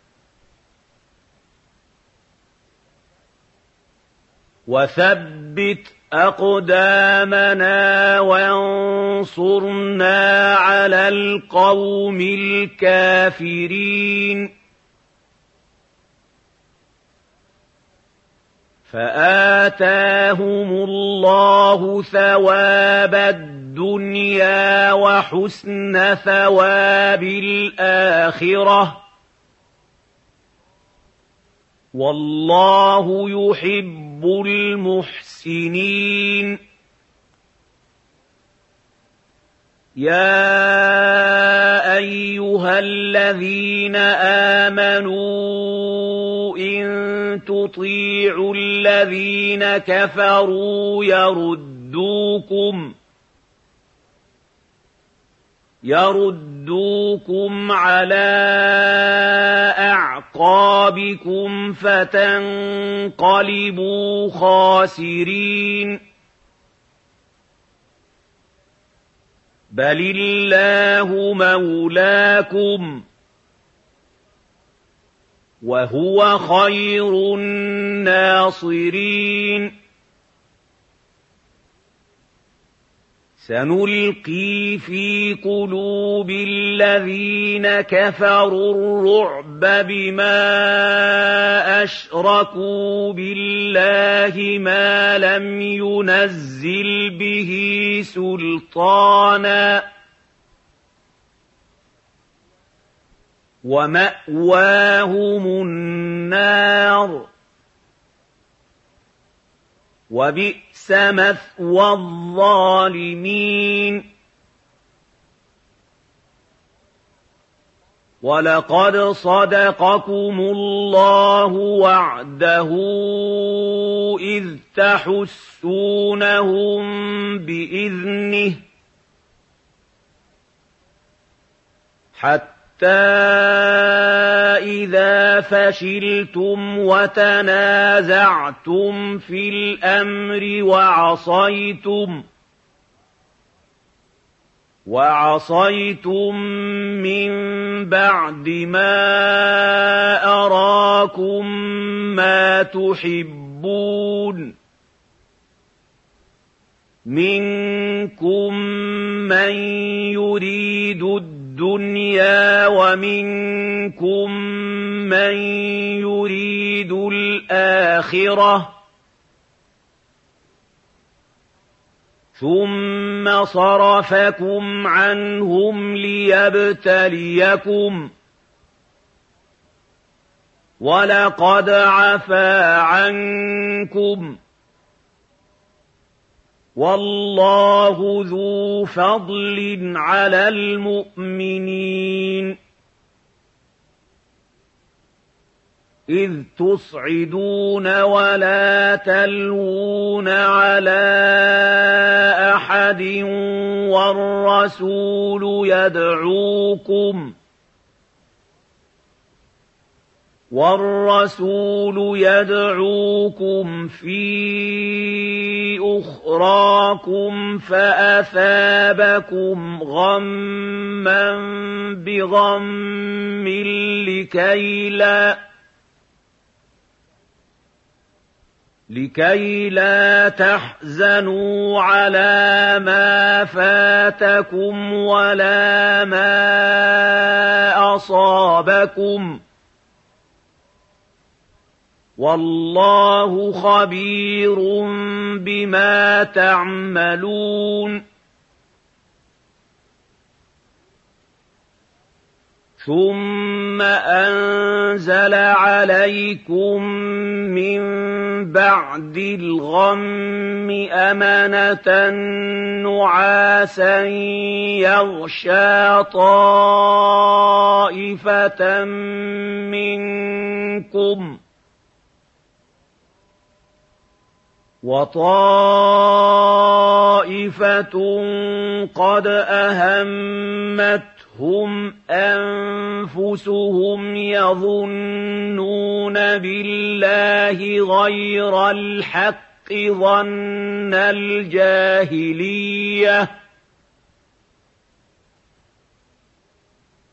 وثبت أقدامنا وانصرنا على القوم الكافرين فآتاهم الله ثواب الدنيا وحسن ثواب الآخرة والله يحب المحسنين يا أيها الذين آمنوا إن تطيعوا الذين كفروا يردوكم يردوكم على أعقابكم فتنقلبوا خاسرين بل الله مولاكم وهو خير الناصرين سنلقي في قلوب الذين كفروا الرعب بما أشركوا بالله ما لم ينزل به سلطانا ومأواهم النار وبئس مثوى الظالمين ولقد صدقكم الله وعده إذ تحسونهم بإذنه حتى حتى إذا فشلتم وتنازعتم في الأمر وعصيتم وعصيتم من بعد ما أراكم ما تحبون منكم من يريد الدنيا ومنكم من يريد الآخرة ثم صرفكم عنهم ليبتليكم ولقد عفا عنكم والله ذو فضل على المؤمنين إذ تصعدون ولا تلوون على أحد والرسول يدعوكم والرسول يدعوكم في أخراكم فأثابكم غما بغم لكي لا لكي لا تحزنوا على ما فاتكم ولا ما أصابكم والله خبير بما تعملون ثم أنزل عليكم من بعد الغم أمنة نعاسا يغشى طائفة منكم وطائفة قد أهمتهم أنفسهم يظنون بالله غير الحق ظن الجاهلية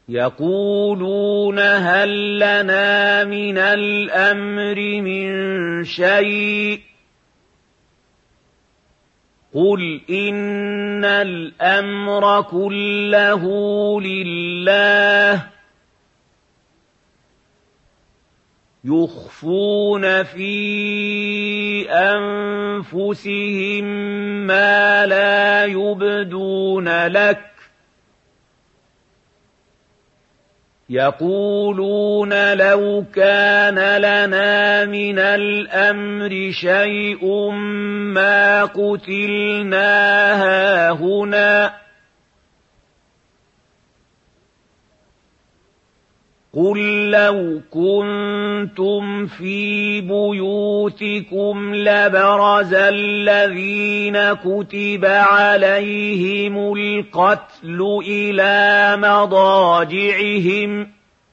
يقولون هل لنا من الأمر من شيء قل إن الأمر كله لله يخفون في أنفسهم ما لا يبدون لك يقولون لو كان لنا من الأمر شيء ما قتلنا هاهنا قل لو كنتم في بيوتكم لبرز الذين كتب عليهم القتل إلى مضاجعهم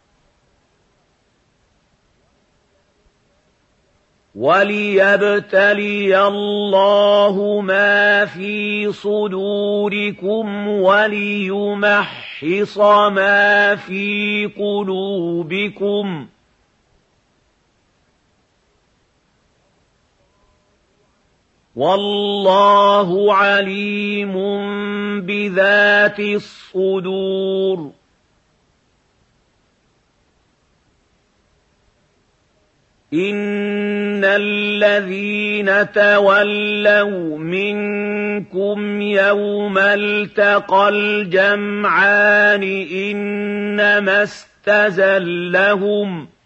وليبتلي الله ما في صدوركم وليمحص ما في قلوبكم والله عليم بذات الصدور إن الذين تولوا منكم يوم التقى الجمعان إنما استزلهم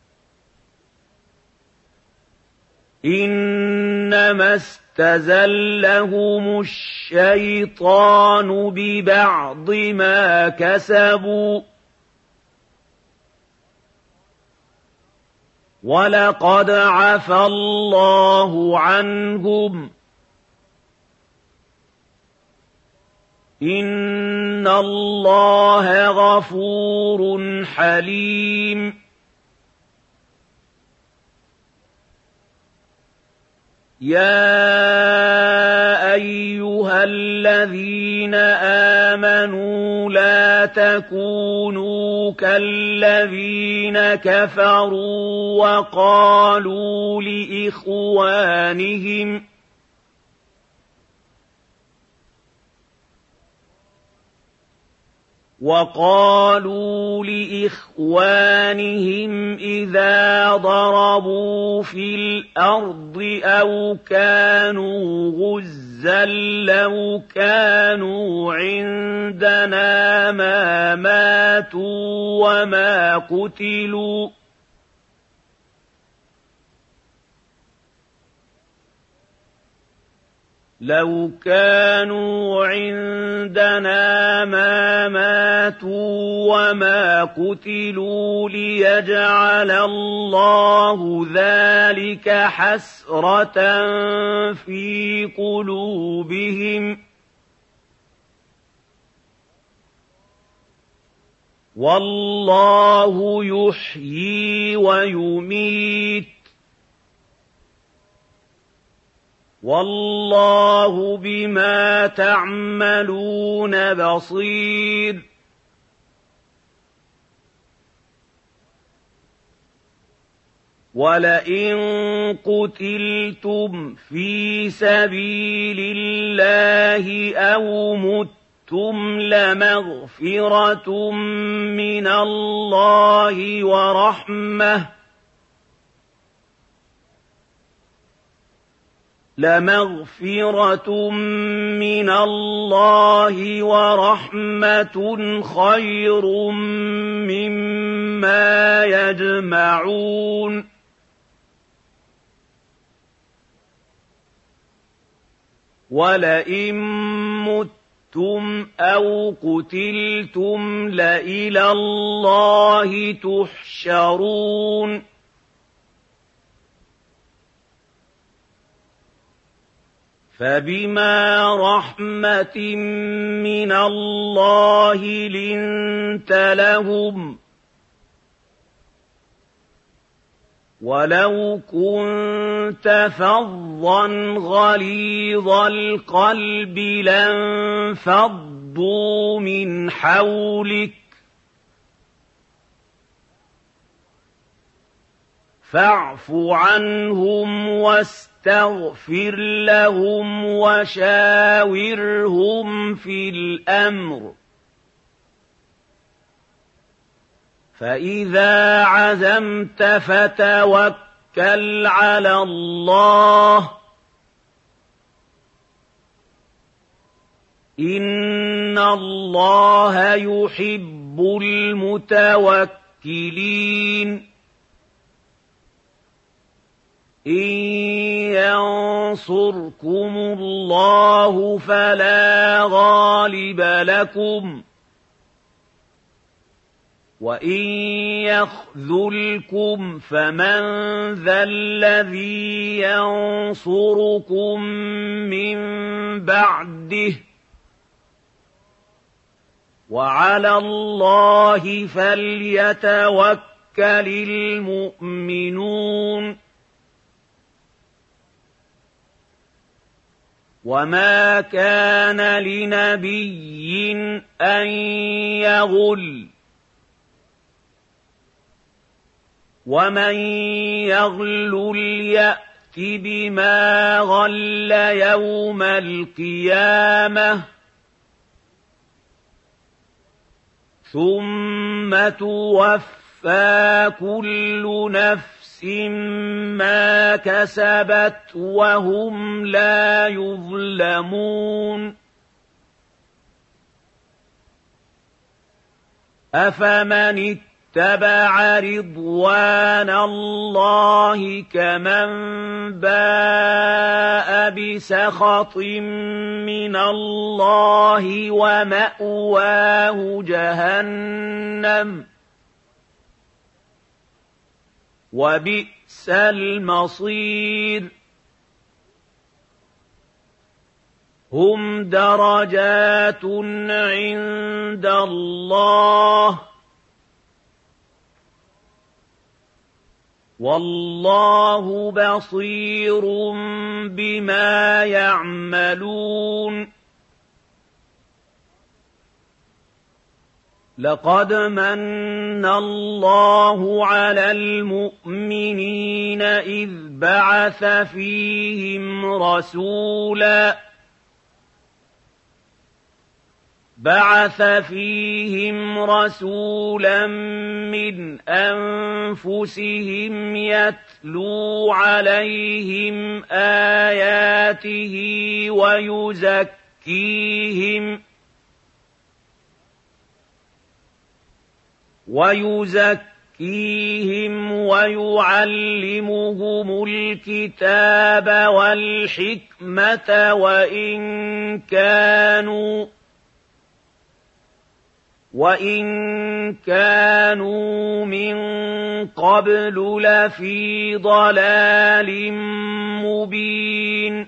إنما استزلهم الشيطان ببعض ما كسبوا وَلَقَدْ عَفَا اللَّهُ عَنْهُمْ إِنَّ اللَّهَ غَفُورٌ حَلِيمٌ يَا أَيُّهَا الَّذِينَ آمَنُوا لَا تَكُونُوا كَالَّذِينَ كَفَرُوا وَقَالُوا لِإِخْوَانِهِمْ وَقَالُوا لِإِخْوَانِهِمْ إِذَا ضَرَبُوا فِي الْأَرْضِ أَوْ كَانُوا غُزًّى لَّوْ كَانُوا عِندَنَا مَا مَاتُوا وَمَا قُتِلُوا لَوْ كَانُوا عِندَنَا مَا مَاتُوا وَمَا قُتِلُوا لِيَجْعَلَ اللَّهُ ذَلِكَ حَسْرَةً فِي قُلُوبِهِمْ وَاللَّهُ يُحْيِي وَيُمِيتُ وَاللَّهُ بِمَا تَعْمَلُونَ بَصِيرٌ وَلَئِن قُتِلْتُمْ فِي سَبِيلِ اللَّهِ أَوْ مُتُّمْ لَمَغْفِرَةٌ مِّنَ اللَّهِ وَرَحْمَةٌ لَمَغْفِرَةٌ مِّنَ اللَّهِ وَرَحْمَةٌ خَيْرٌ مِّمَّا يَجْمَعُونَ وَلَئِن مُّتُّمْ أَوْ قُتِلْتُمْ لَإِلَى اللَّهِ تُحْشَرُونَ فَبِمَا رَحْمَةٍ مِّنَ اللَّهِ لِنتَ لَهُمْ وَلَوْ كُنتَ فَظًّا غَلِيظَ الْقَلْبِ لَانفَضُّوا مِنْ حَوْلِكَ فاعف عنهم واستغفر لهم وشاورهم في الأمر فإذا عزمت فتوكل على الله إن الله يحب المتوكلين إن ينصركم الله فلا غالب لكم وإن يخذلكم فمن ذا الذي ينصركم من بعده وعلى الله فليتوكل المؤمنون وما كان لنبي أن يغل ومن يغلل يأت بما غل يوم القيامة ثم توفى كل نفس ما كسبت وهم لا يظلمون أفمن اتبع رضوان الله كمن باء بسخط من الله ومأواه جهنم وبئس المصير هم درجات عند الله والله بصير بما يعملون لقد من الله على المؤمنين إذ بعث فيهم رسولا بعث فيهم رسولا من أنفسهم يتلو عليهم آياته ويزكيهم ويزكيهم ويعلمهم الكتاب والحكمة وإن كانوا وَإِن كَانُوا مِن قَبْلُ لَفِي ضَلَالٍ مُّبِينٍ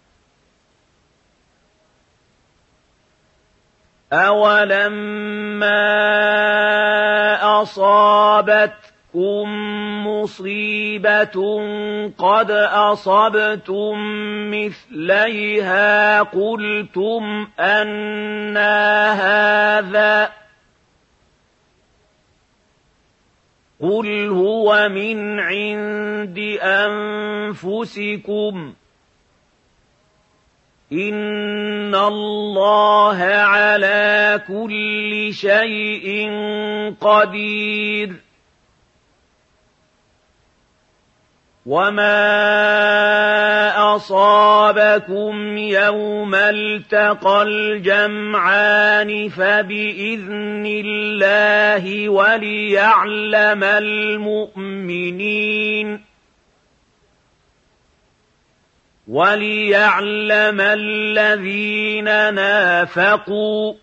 أَوَلَمَّا أَصَابَتْكُم مُّصِيبَةٌ قَدْ أَصَبْتُم مِّثْلَيْهَا قُلْتُمْ أَنَّىٰ هَٰذَا قُلْ هُوَ مِنْ عِندِ أَنفُسِكُمْ إِنَّ اللَّهَ عَلَىٰ كُلِّ شَيْءٍ قَدِيرٌ وَمَا أَصَابَكُمْ يَوْمَ الْتَقَى الْجَمْعَانِ فَبِإِذْنِ اللَّهِ وَلِيَعْلَمَ الْمُؤْمِنِينَ وَلِيَعْلَمَ الَّذِينَ نَافَقُوا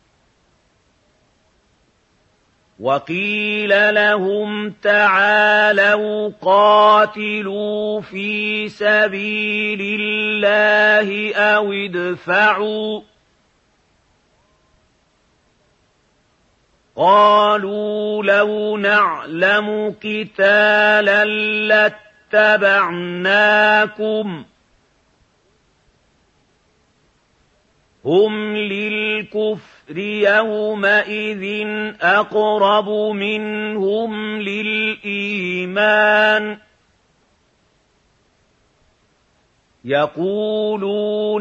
وَقِيلَ لَهُمْ تَعَالَوْا قَاتِلُوا فِي سَبِيلِ اللَّهِ أَوِ ادْفَعُوا قَالُوا لَوْ نَعْلَمُ قِتَالًا لَّاتَّبَعْنَاكُمْ هُمْ لِلْكُفْرِ يَوْمَئِذٍ أَقْرَبُ مِنْهُمْ لِلْإِيمَانِ يقولون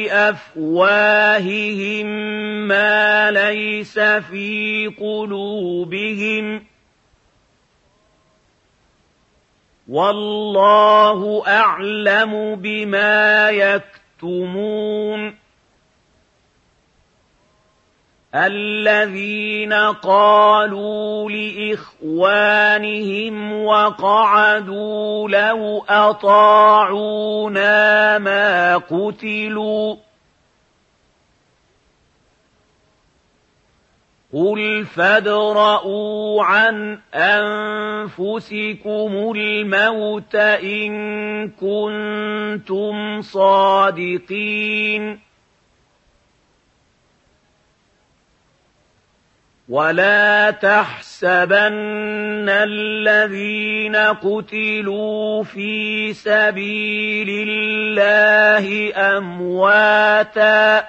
بأفواههم ما ليس في قلوبهم والله أعلم بما يكتمون الذين قالوا لإخوانهم وقعدوا لو أطاعونا ما قتلوا قل فادرءوا عن أنفسكم الموت إن كنتم صادقين ولا تحسبن الذين قتلوا في سبيل الله أمواتاً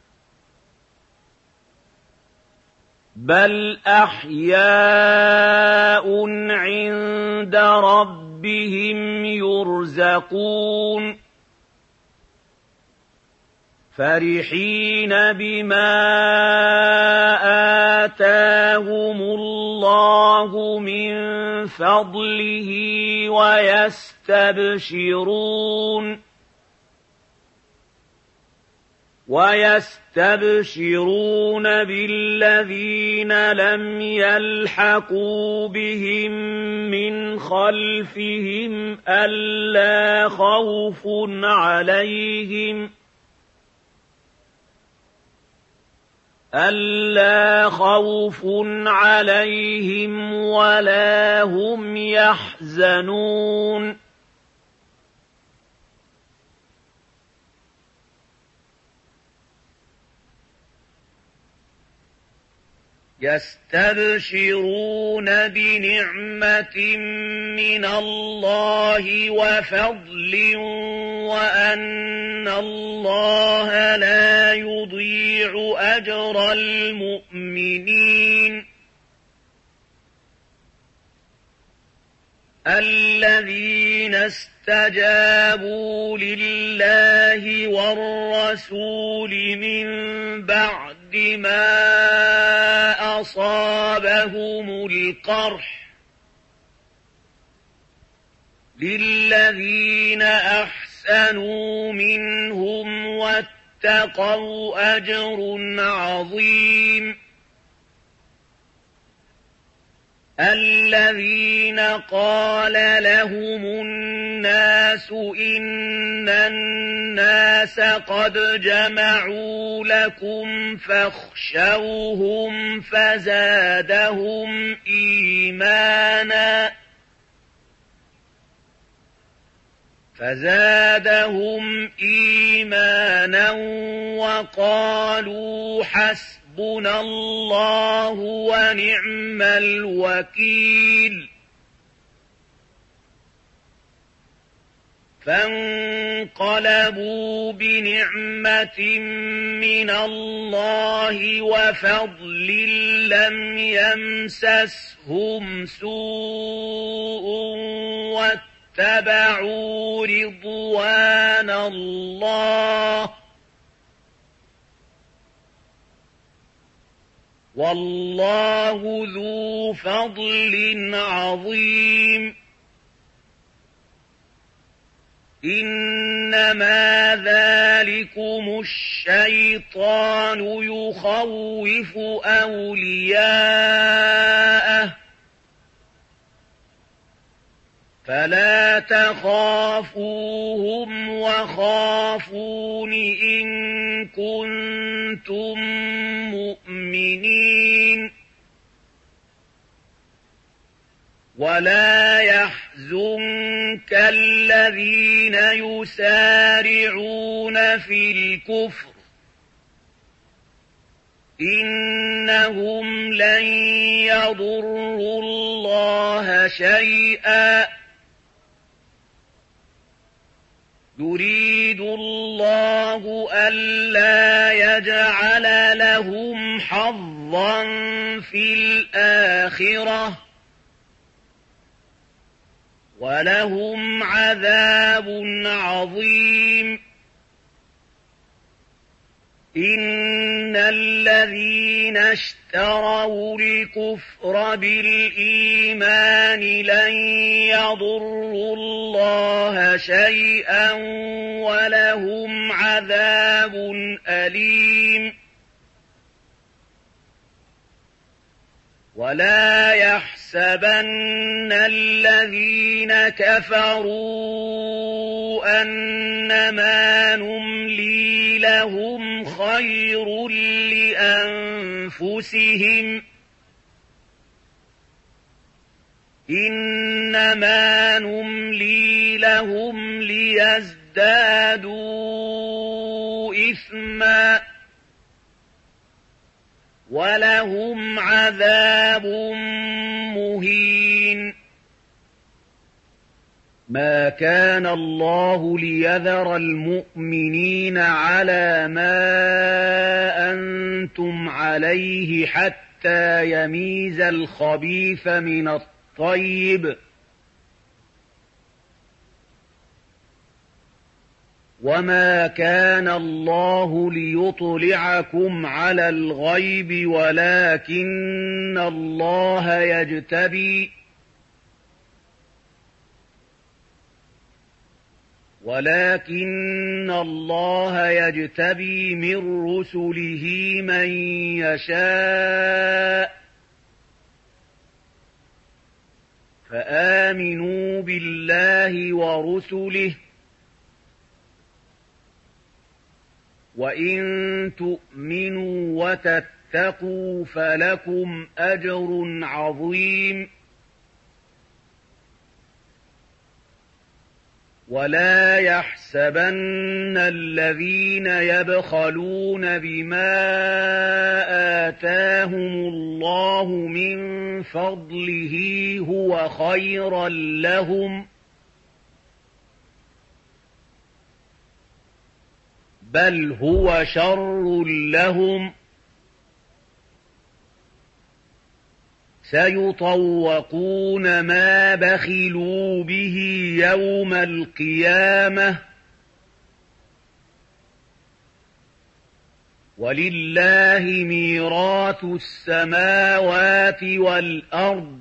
بل أحياء عند ربهم يرزقون فرحين بما آتاهم الله من فضله ويستبشرون ويستبشرون بالذين لم يلحقوا بهم من خلفهم ألا خوف عليهم ألا خوف عليهم ولا هم يحزنون يستبشرون بنعمة من الله وفضل وأن الله لا يضيع أجر المؤمنين الذين استجابوا لله والرسول من بعد ما أصابهم القرح للذين أحسنوا منهم واتقوا أجر عظيم الذين قال لهم الناس إن الناس قد جمعوا لكم فاخشوهم فزادهم إيمانا فزادهم إيمانا وقالوا حسبنا حسبنا الله ونعم الوكيل فانقلبوا بنعمة من الله وفضل لم يمسسهم سوء واتبعوا رضوان الله والله ذو فضل عظيم إنما ذلكم الشيطان يخوف أولياءه فلا تخافوهم وخافون إن كنتم مؤمنين ولا يحزنك الذين يسارعون في الكفر إنهم لن يضروا الله شيئا يريد الله ألا يجعل لهم حظا في الآخرة وَلَهُمْ عَذَابٌ عَظِيمٌ إِنَّ الَّذِينَ اشْتَرَوُا الْكُفْرَ بِالْإِيمَانِ لَن يَضُرُّوا اللَّهَ شَيْئًا وَلَهُمْ عَذَابٌ أَلِيمٌ وَلَا يَحْسَبَنَّ الَّذِينَ كَفَرُوا أَنَّمَا نُمْلِي لَهُمْ خَيْرٌ لِّأَنفُسِهِمْ إِنَّمَا نُمْلِي لَهُمْ لِيَزْدَادُوا إِثْمًا وَلَهُمْ عَذَابٌ مُّهِينٌ ما كان الله ليذر المؤمنين على ما أنتم عليه حتى يميز الخبيث من الطيب وما كان الله ليطلعكم على الغيب ولكن الله يجتبي ولكن الله يجتبي من رسله من يشاء فآمنوا بالله ورسله وَإِن تُؤْمِنُوا وَتَتَّقُوا فَلَكُمْ أَجْرٌ عَظِيمٌ وَلَا يَحْسَبَنَّ الَّذِينَ يَبْخَلُونَ بِمَا آتَاهُمُ اللَّهُ مِنْ فَضْلِهِ هُوَ خَيْرًا لَهُمْ بل هو شر لهم سيطوقون ما بخلوا به يوم القيامة ولله ميراث السماوات والأرض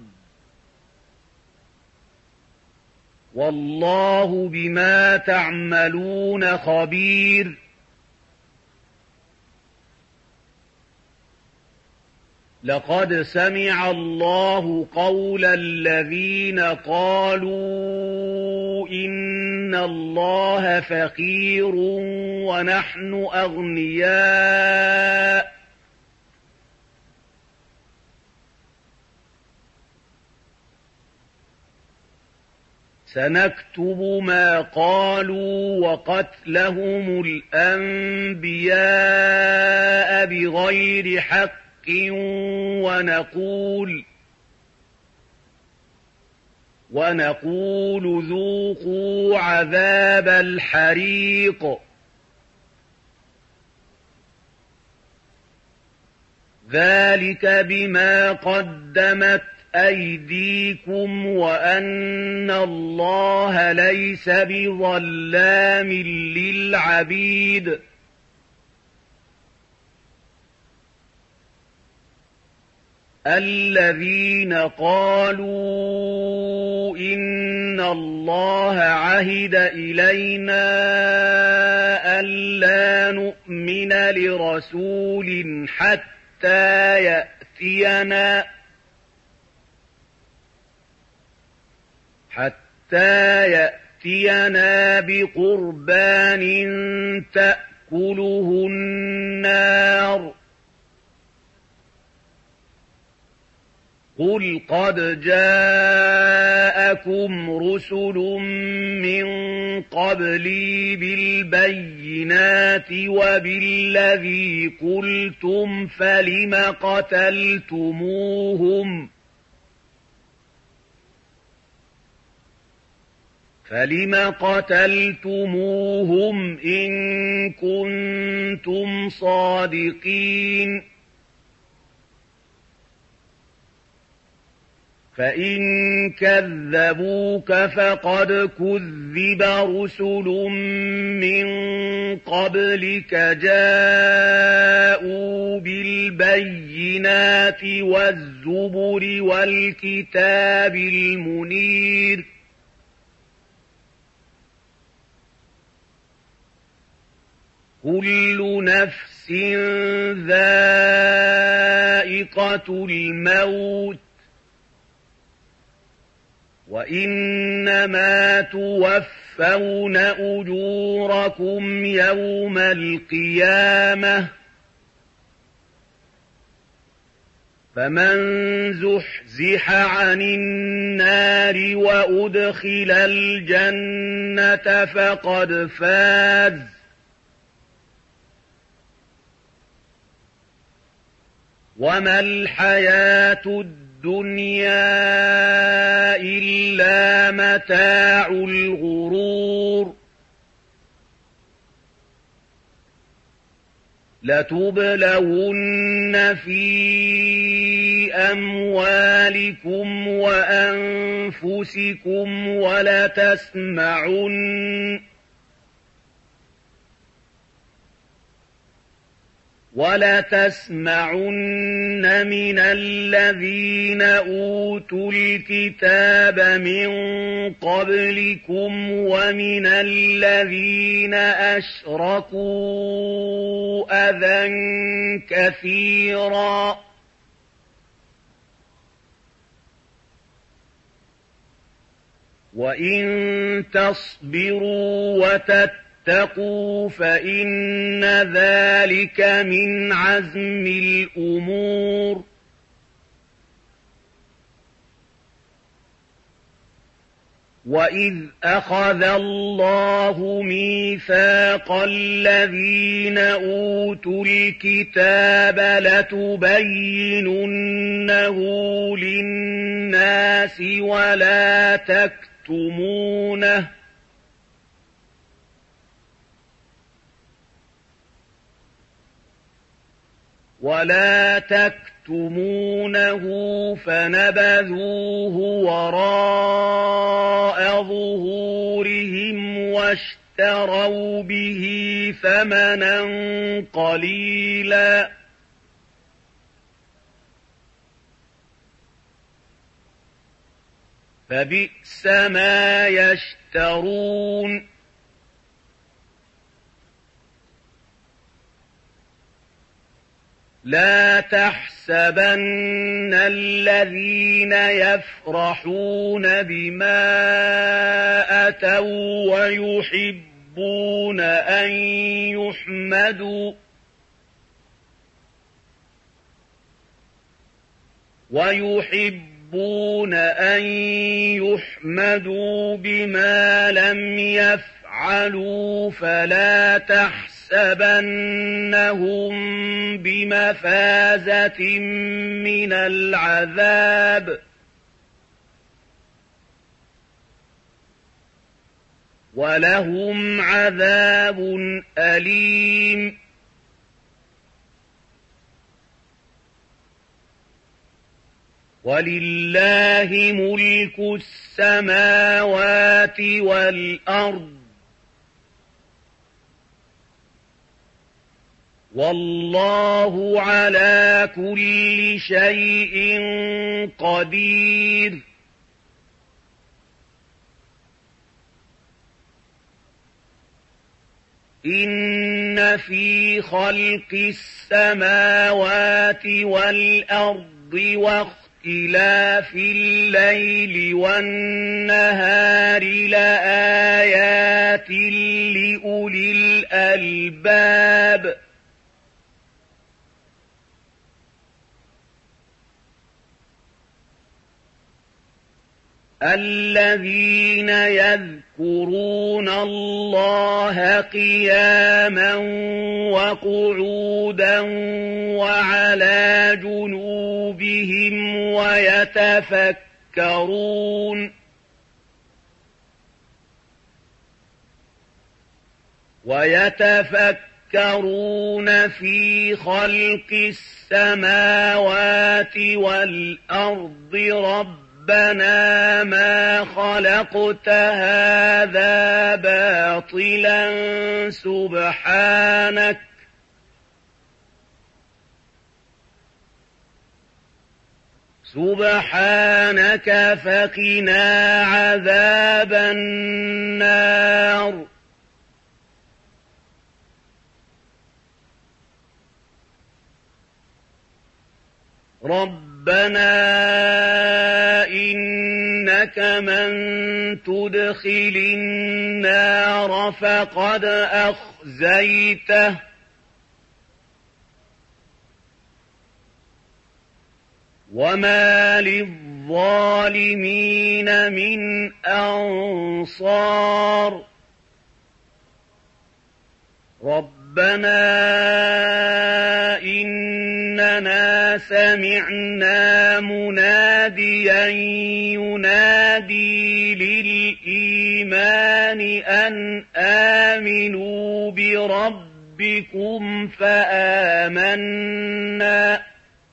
والله بما تعملون خبير لقد سمع الله قول الذين قالوا إن الله فقير ونحن أغنياء سنكتب ما قالوا وقتلهم الأنبياء بغير حق ونقول ونقول ذوقوا عذاب الحريق ذلك بما قدمت أيديكم وأن الله ليس بظلام للعبيد الذين قالوا إن الله عهد إلينا ألا نؤمن لرسول حتى يأتينا حتى يأتينا بقربان تأكله النار قل قد جاءكم رسل من قبلي بالبينات وبالذي قلتم فلم قتلتموهم فلم قتلتموهم إن كنتم صادقين فإن كذبوك فقد كذب رسل من قبلك جاءوا بالبينات والزبر والكتاب المنير كل نفس ذائقة الموت وإنما توفون أجوركم يوم القيامة فمن زحزح عن النار وأدخل الجنة فقد فاز وما الحياة الدنيا إلا متاع الغرور لتبلون في أموالكم وأنفسكم ولتسمعن وَلَتَسْمَعُنَّ مِنَ الَّذِينَ أُوتُوا الْكِتَابَ مِنْ قَبْلِكُمْ وَمِنَ الَّذِينَ أَشْرَكُوا أَذًى كَثِيرًا وَإِنْ تَصْبِرُوا وَتَتَّقُوا اتقوا فإن ذلك من عزم الأمور وإذ أخذ الله ميثاق الذين أوتوا الكتاب لتبيننه للناس ولا تكتمونه ولا تكتمونه فنبذوه وراء ظهورهم واشتروا به ثمنا قليلا فبئس ما يشترون لا تحسبن الذين يفرحون بما أتوا ويحبون أن يحمدوا ويحبون أن يحمدوا بما لم يفعلوا فلا تحسبن تحسبنهم بمفازة من العذاب ولهم عذاب أليم ولله ملك السماوات والأرض والله على كل شيء قدير إن في خلق السماوات والأرض واختلاف الليل والنهار لآيات لأولي الألباب الذين يذكرون الله قياما وقعودا وعلى جنوبهم ويتفكرون ويتفكرون في خلق السماوات والأرض رب رَبَّنَا مَا خَلَقْتَ هَٰذَا بَاطِلًا سُبْحَانَكَ سُبْحَانَكَ فَقِنَا عَذَابَ النَّارِ رَبَّنَا إِنَّكَ مَن تُدْخِلِ النَّارَ فَقَدْ أَخْزَيْتَهُ وَمَا لِلظَّالِمِينَ مِنْ أَنصَارٍ رَبَّنَا إِنَّنَا سَمِعْنَا مُنَادِيًا يُنَادِي لِلْإِيمَانِ أَنْ آمِنُوا بِرَبِّكُمْ فَآمَنَّا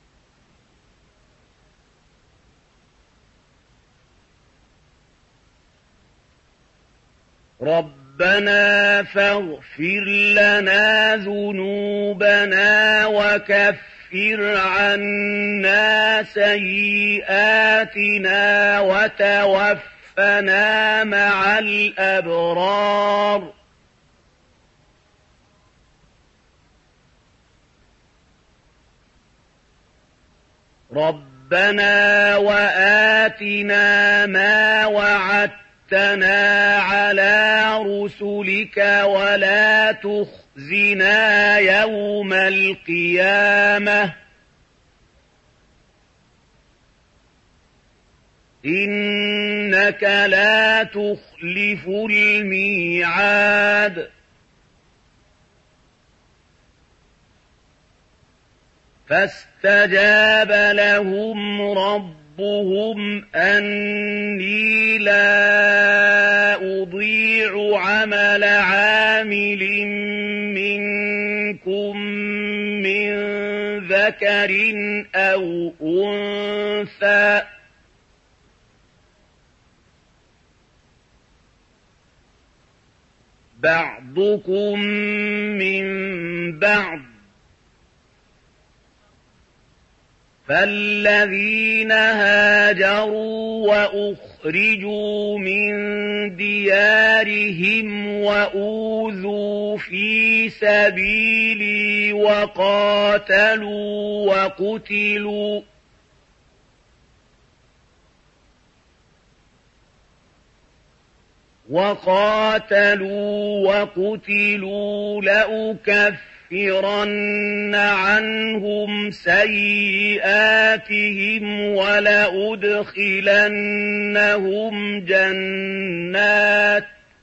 رَبَّنَا فَاغْفِرْ لَنَا ذُنُوبَنَا وَكَفِّرْ عَنَّا سَيِّئَاتِنَا وَتَوَفَّنَا مَعَ الْأَبْرَارِ رَبَّنَا وَآتِنَا مَا وَعَدتَّنَا عَلَىٰ رُسُلِكَ وَلَا تُخْزِنَا يَوْمَ الْقِيَامَةِ إِنَّكَ لَا تُخْلِفُ الْمِيعَادَ فَاسْتَجَابَ لَهُمْ رَبُّهُمْ رَبُّهُمْ أَنِّي لَا أُضِيعُ عَمَلَ عَامِلٍ مِّنكُم مِّن ذَكَرٍ أَوْ أُنثَىٰ بَعْضُكُم مِّن بَعْضٍ فَالَّذِينَ هَاجَرُوا وَأُخْرِجُوا مِن دِيَارِهِمْ وَأُوذُوا فِي سَبِيلِي وَقَاتَلُوا وَقُتِلُوا وَقَاتَلُوا وَقُتِلُوا لَأُكَفِّرَنَّ عَنْهُمْ سَيِّئَاتِهِمْ وَلَأُدْخِلَنَّهُمْ جَنَّاتٍ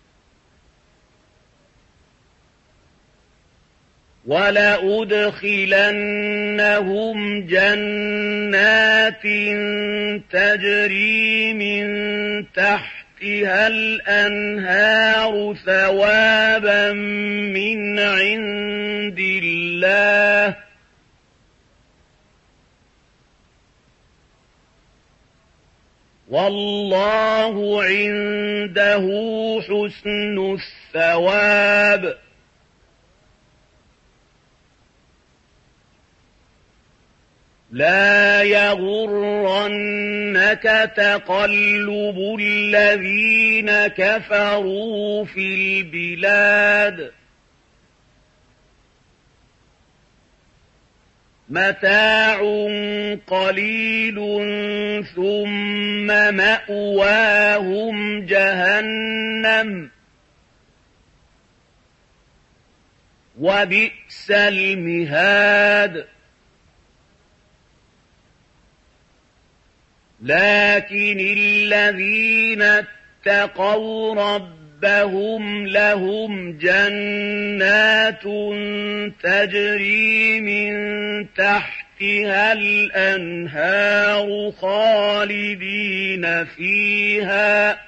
وَلَأُدْخِلَنَّهُمْ جَنَّاتٍ تَجْرِي مِن تَحْتِهَا الْأَنْهَارُ ثَوَابًا مِّنْ عِندِ اللَّهِ وَاللَّهُ عِندَهُ حُسْنُ الثَّوَابِ لَا يَغُرَّنَّكَ تَقَلُّبُ الَّذِينَ كَفَرُوا فِي الْبِلَادِ مَتَاعٌ قَلِيلٌ ثُمَّ مَأْوَاهُمْ جَهَنَّمُ وَبِئْسَ الْمِهَادُ لكن الذين اتقوا ربهم لهم جنات تجري من تحتها الأنهار خالدين فيها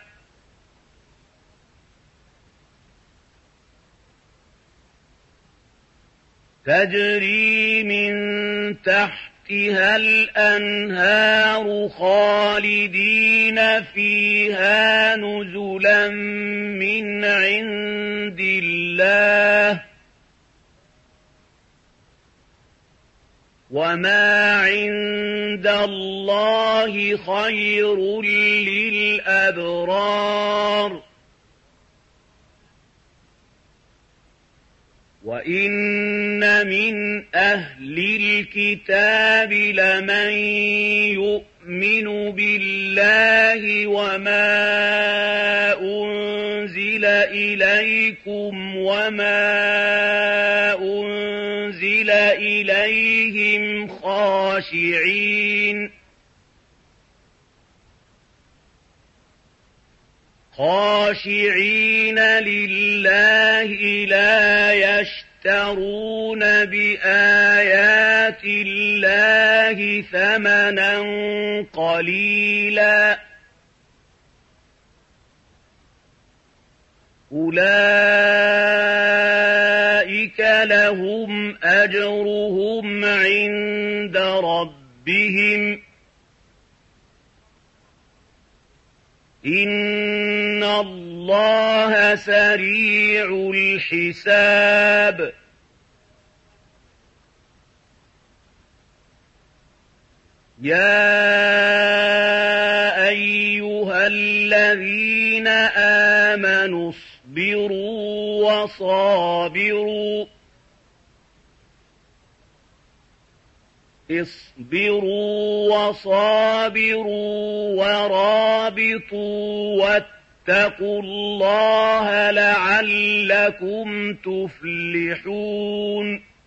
تجري من تحتها تحتها الأنهار خالدين فيها نزلا من عند الله وما عند الله خير للأبرار وإن من أهل الكتاب لمن يؤمن بالله وما أنزل إليكم وما أنزل إليهم خاشعين خاشعين لله لا يشترون بآيات الله ثمنا قليلا أولئك لهم أجرهم عند ربهم إن الله سريع الحساب يا أيها الذين آمنوا اصبروا وصابروا اصبروا وصابروا ورابطوا واتقوا الله لعلكم تفلحون